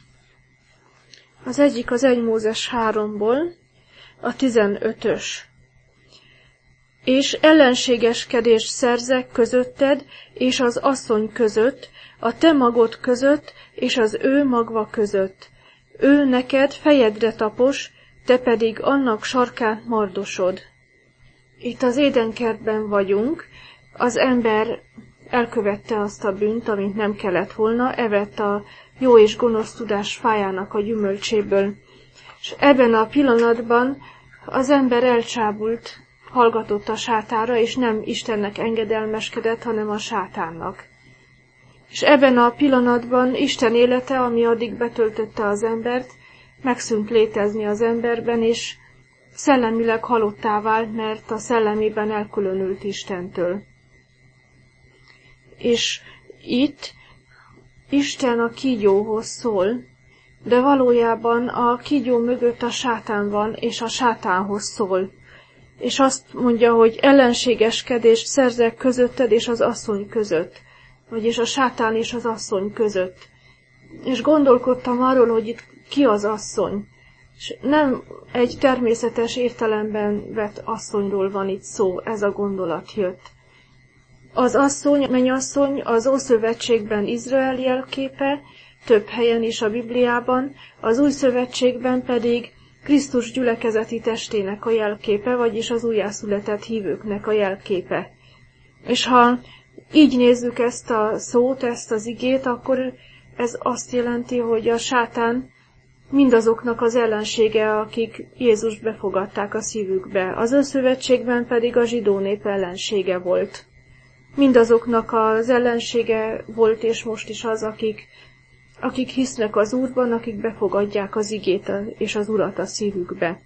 S4: Az egyik az egy Mózes háromból, a tizenötös. És ellenségeskedést szerzek közötted, és az asszony között, a te magod között, és az ő magva között. Ő neked fejedre tapos, te pedig annak sarkán mardosod. Itt az édenkertben vagyunk, az ember elkövette azt a bűnt, amit nem kellett volna, evett a jó és gonosz tudás fájának a gyümölcséből. És ebben a pillanatban az ember elcsábult, hallgatott a sátára, és nem Istennek engedelmeskedett, hanem a sátánnak. És ebben a pillanatban Isten élete, ami addig betöltötte az embert, megszűnt létezni az emberben, és szellemileg halottá vált, mert a szellemében elkülönült Istentől. És itt Isten a kígyóhoz szól, de valójában a kígyó mögött a sátán van, és a sátánhoz szól. És azt mondja, hogy ellenségeskedést szerzek közötted és az asszony között, vagyis a sátán és az asszony között. És gondolkodtam arról, hogy itt ki az asszony. És nem egy természetes értelemben vett asszonyról van itt szó, ez a gondolat jött. Az asszony, mennyasszony az Ószövetségben Izrael jelképe, több helyen is a Bibliában, az Új Szövetségben pedig Krisztus gyülekezeti testének a jelképe, vagyis az újjászületett hívőknek a jelképe. És ha így nézzük ezt a szót, ezt az igét, akkor ez azt jelenti, hogy a sátán mindazoknak az ellensége, akik Jézust befogadták a szívükbe. Az Ószövetségben pedig a zsidó nép ellensége volt. mindazoknak az ellensége volt, és most is az, akik, akik hisznek az Úrban, akik befogadják az igét és az Urat a szívükbe.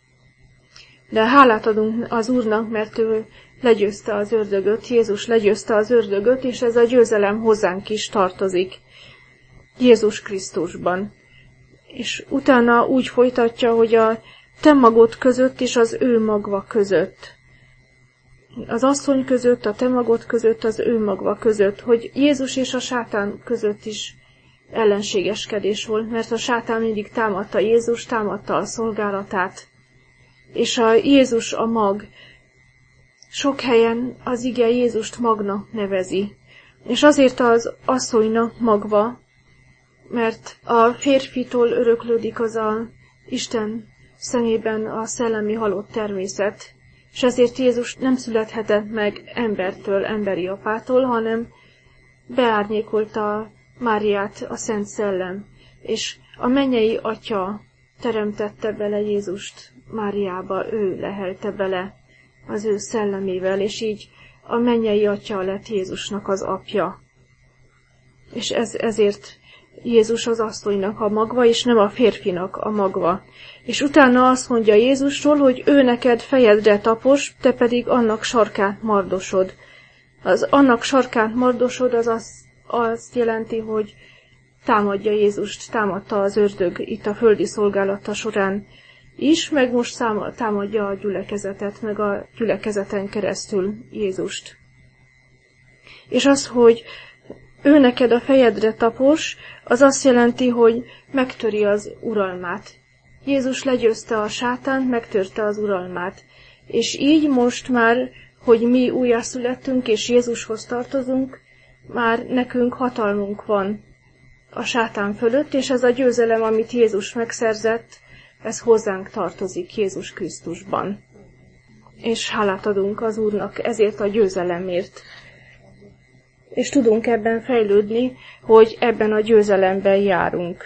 S4: De hálát adunk az Úrnak, mert ő legyőzte az ördögöt, Jézus legyőzte az ördögöt, és ez a győzelem hozzánk is tartozik Jézus Krisztusban. És utána úgy folytatja, hogy a te magod között és az ő magva között. Az asszony között, a te magod között, az ő magva között, hogy Jézus és a sátán között is ellenségeskedés volt, mert a sátán mindig támadta Jézus, támadta a szolgálatát, és a Jézus a mag. Sok helyen az ige Jézust magnak nevezi, és azért az asszonynak magva, mert a férfitól öröklődik az a Isten szemében a szellemi halott természet, és ezért Jézus nem születhetett meg embertől, emberi apától, hanem beárnyékolta Máriát a Szent Szellem, és a mennyei Atya teremtette bele Jézust Máriába, ő lehelte bele az ő szellemével, és így a mennyei Atya lett Jézusnak az apja. És ez, ezért Jézus az asszonynak a magva, és nem a férfinak a magva. És utána azt mondja Jézusról, hogy ő neked fejedre tapos, te pedig annak sarkát mardosod. Az annak sarkát mardosod, az azt, azt jelenti, hogy támadja Jézust, támadta az ördög itt a földi szolgálata során is, meg most támadja a gyülekezetet, meg a gyülekezeten keresztül Jézust. És az, hogy ő neked a fejedre tapos, az azt jelenti, hogy megtöri az uralmát. Jézus legyőzte a sátánt, megtörte az uralmát. És így most már, hogy mi újjászülettünk és Jézushoz tartozunk, már nekünk hatalmunk van a sátán fölött, és ez a győzelem, amit Jézus megszerzett, ez hozzánk tartozik Jézus Krisztusban. És hálát adunk az Úrnak ezért a győzelemért. És tudunk ebben fejlődni, hogy ebben a győzelemben járunk.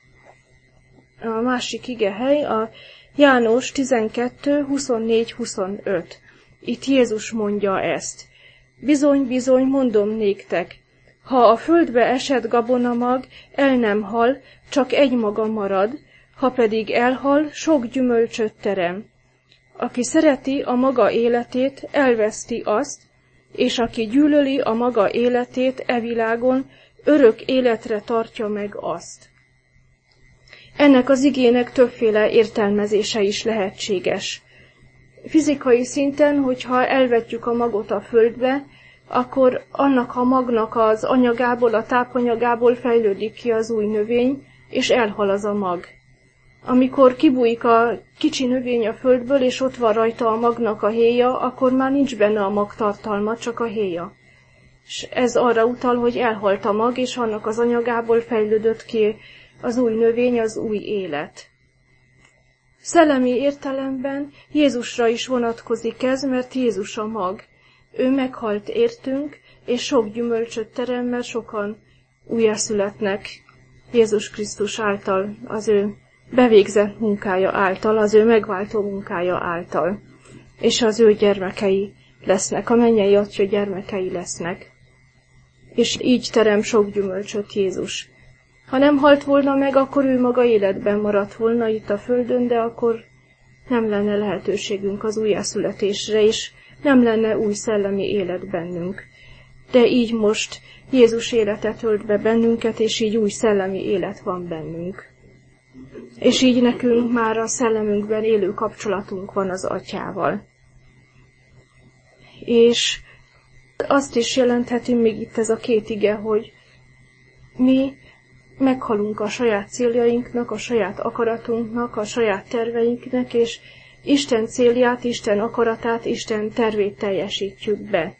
S4: A másik igehely a János tizenkettő huszonnégy huszonöt. Itt Jézus mondja ezt. Bizony, bizony, mondom néktek, ha a földbe esett gabonamag el nem hal, csak egy maga marad, ha pedig elhal, sok gyümölcsöt terem. Aki szereti a maga életét, elveszti azt, és aki gyűlöli a maga életét e világon, örök életre tartja meg azt. Ennek az igének többféle értelmezése is lehetséges. Fizikai szinten, hogyha elvetjük a magot a földbe, akkor annak a magnak az anyagából, a tápanyagából fejlődik ki az új növény, és elhal az a mag. Amikor kibújik a kicsi növény a földből, és ott van rajta a magnak a héja, akkor már nincs benne a magtartalma, csak a héja. És ez arra utal, hogy elhalt a mag, és annak az anyagából fejlődött ki az új növény, az új élet. Szellemi értelemben Jézusra is vonatkozik ez, mert Jézus a mag. Ő meghalt értünk, és sok gyümölcsöt terem, mert sokan újjászületnek Jézus Krisztus által, az ő bevégzett munkája által, az ő megváltó munkája által. És az ő gyermekei lesznek, a mennyei Atya gyermekei lesznek. És így terem sok gyümölcsöt Jézus. Ha nem halt volna meg, akkor ő maga életben maradt volna itt a földön, de akkor nem lenne lehetőségünk az újjászületésre, és nem lenne új szellemi élet bennünk. De így most Jézus életet ölt be bennünket, és így új szellemi élet van bennünk. És így nekünk már a szellemünkben élő kapcsolatunk van az Atyával. És azt is jelentheti még itt ez a két ige, hogy mi meghalunk a saját céljainknak, a saját akaratunknak, a saját terveinknek, és Isten célját, Isten akaratát, Isten tervét teljesítjük be.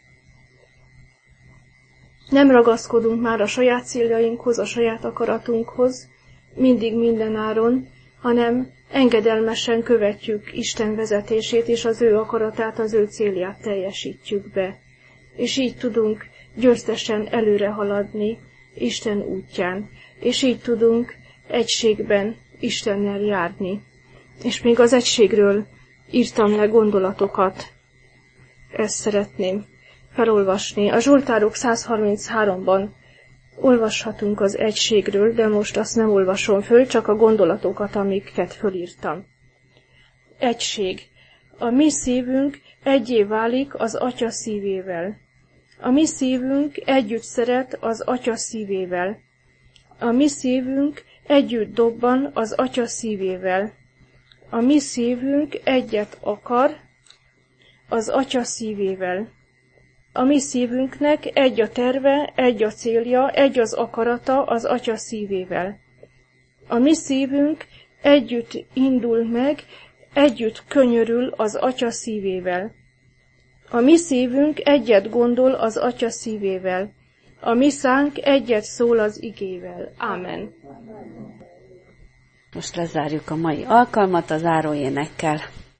S4: Nem ragaszkodunk már a saját céljainkhoz, a saját akaratunkhoz, mindig mindenáron, hanem engedelmesen követjük Isten vezetését, és az ő akaratát, az ő célját teljesítjük be. És így tudunk győztesen előre haladni Isten útján, és így tudunk egységben Istennel járni. És még az egységről írtam le gondolatokat. Ezt szeretném felolvasni. A Zsoltárok száz harmincháromban olvashatunk az egységről, de most azt nem olvasom föl, csak a gondolatokat, amiket fölírtam. Egység. A mi szívünk egyé válik az Atya szívével. A mi szívünk együtt szeret az Atya szívével. A mi szívünk együtt dobban az Atya szívével. A mi szívünk egyet akar az Atya szívével. A mi szívünknek egy a terve, egy a célja, egy az akarata az Atya szívével. A mi szívünk együtt indul meg, együtt könyörül az Atya szívével. A mi szívünk egyet gondol az Atya szívével. A mi szánk egyet szól az igével. Ámen.
S5: Most lezárjuk a mai alkalmat a záróénekkel.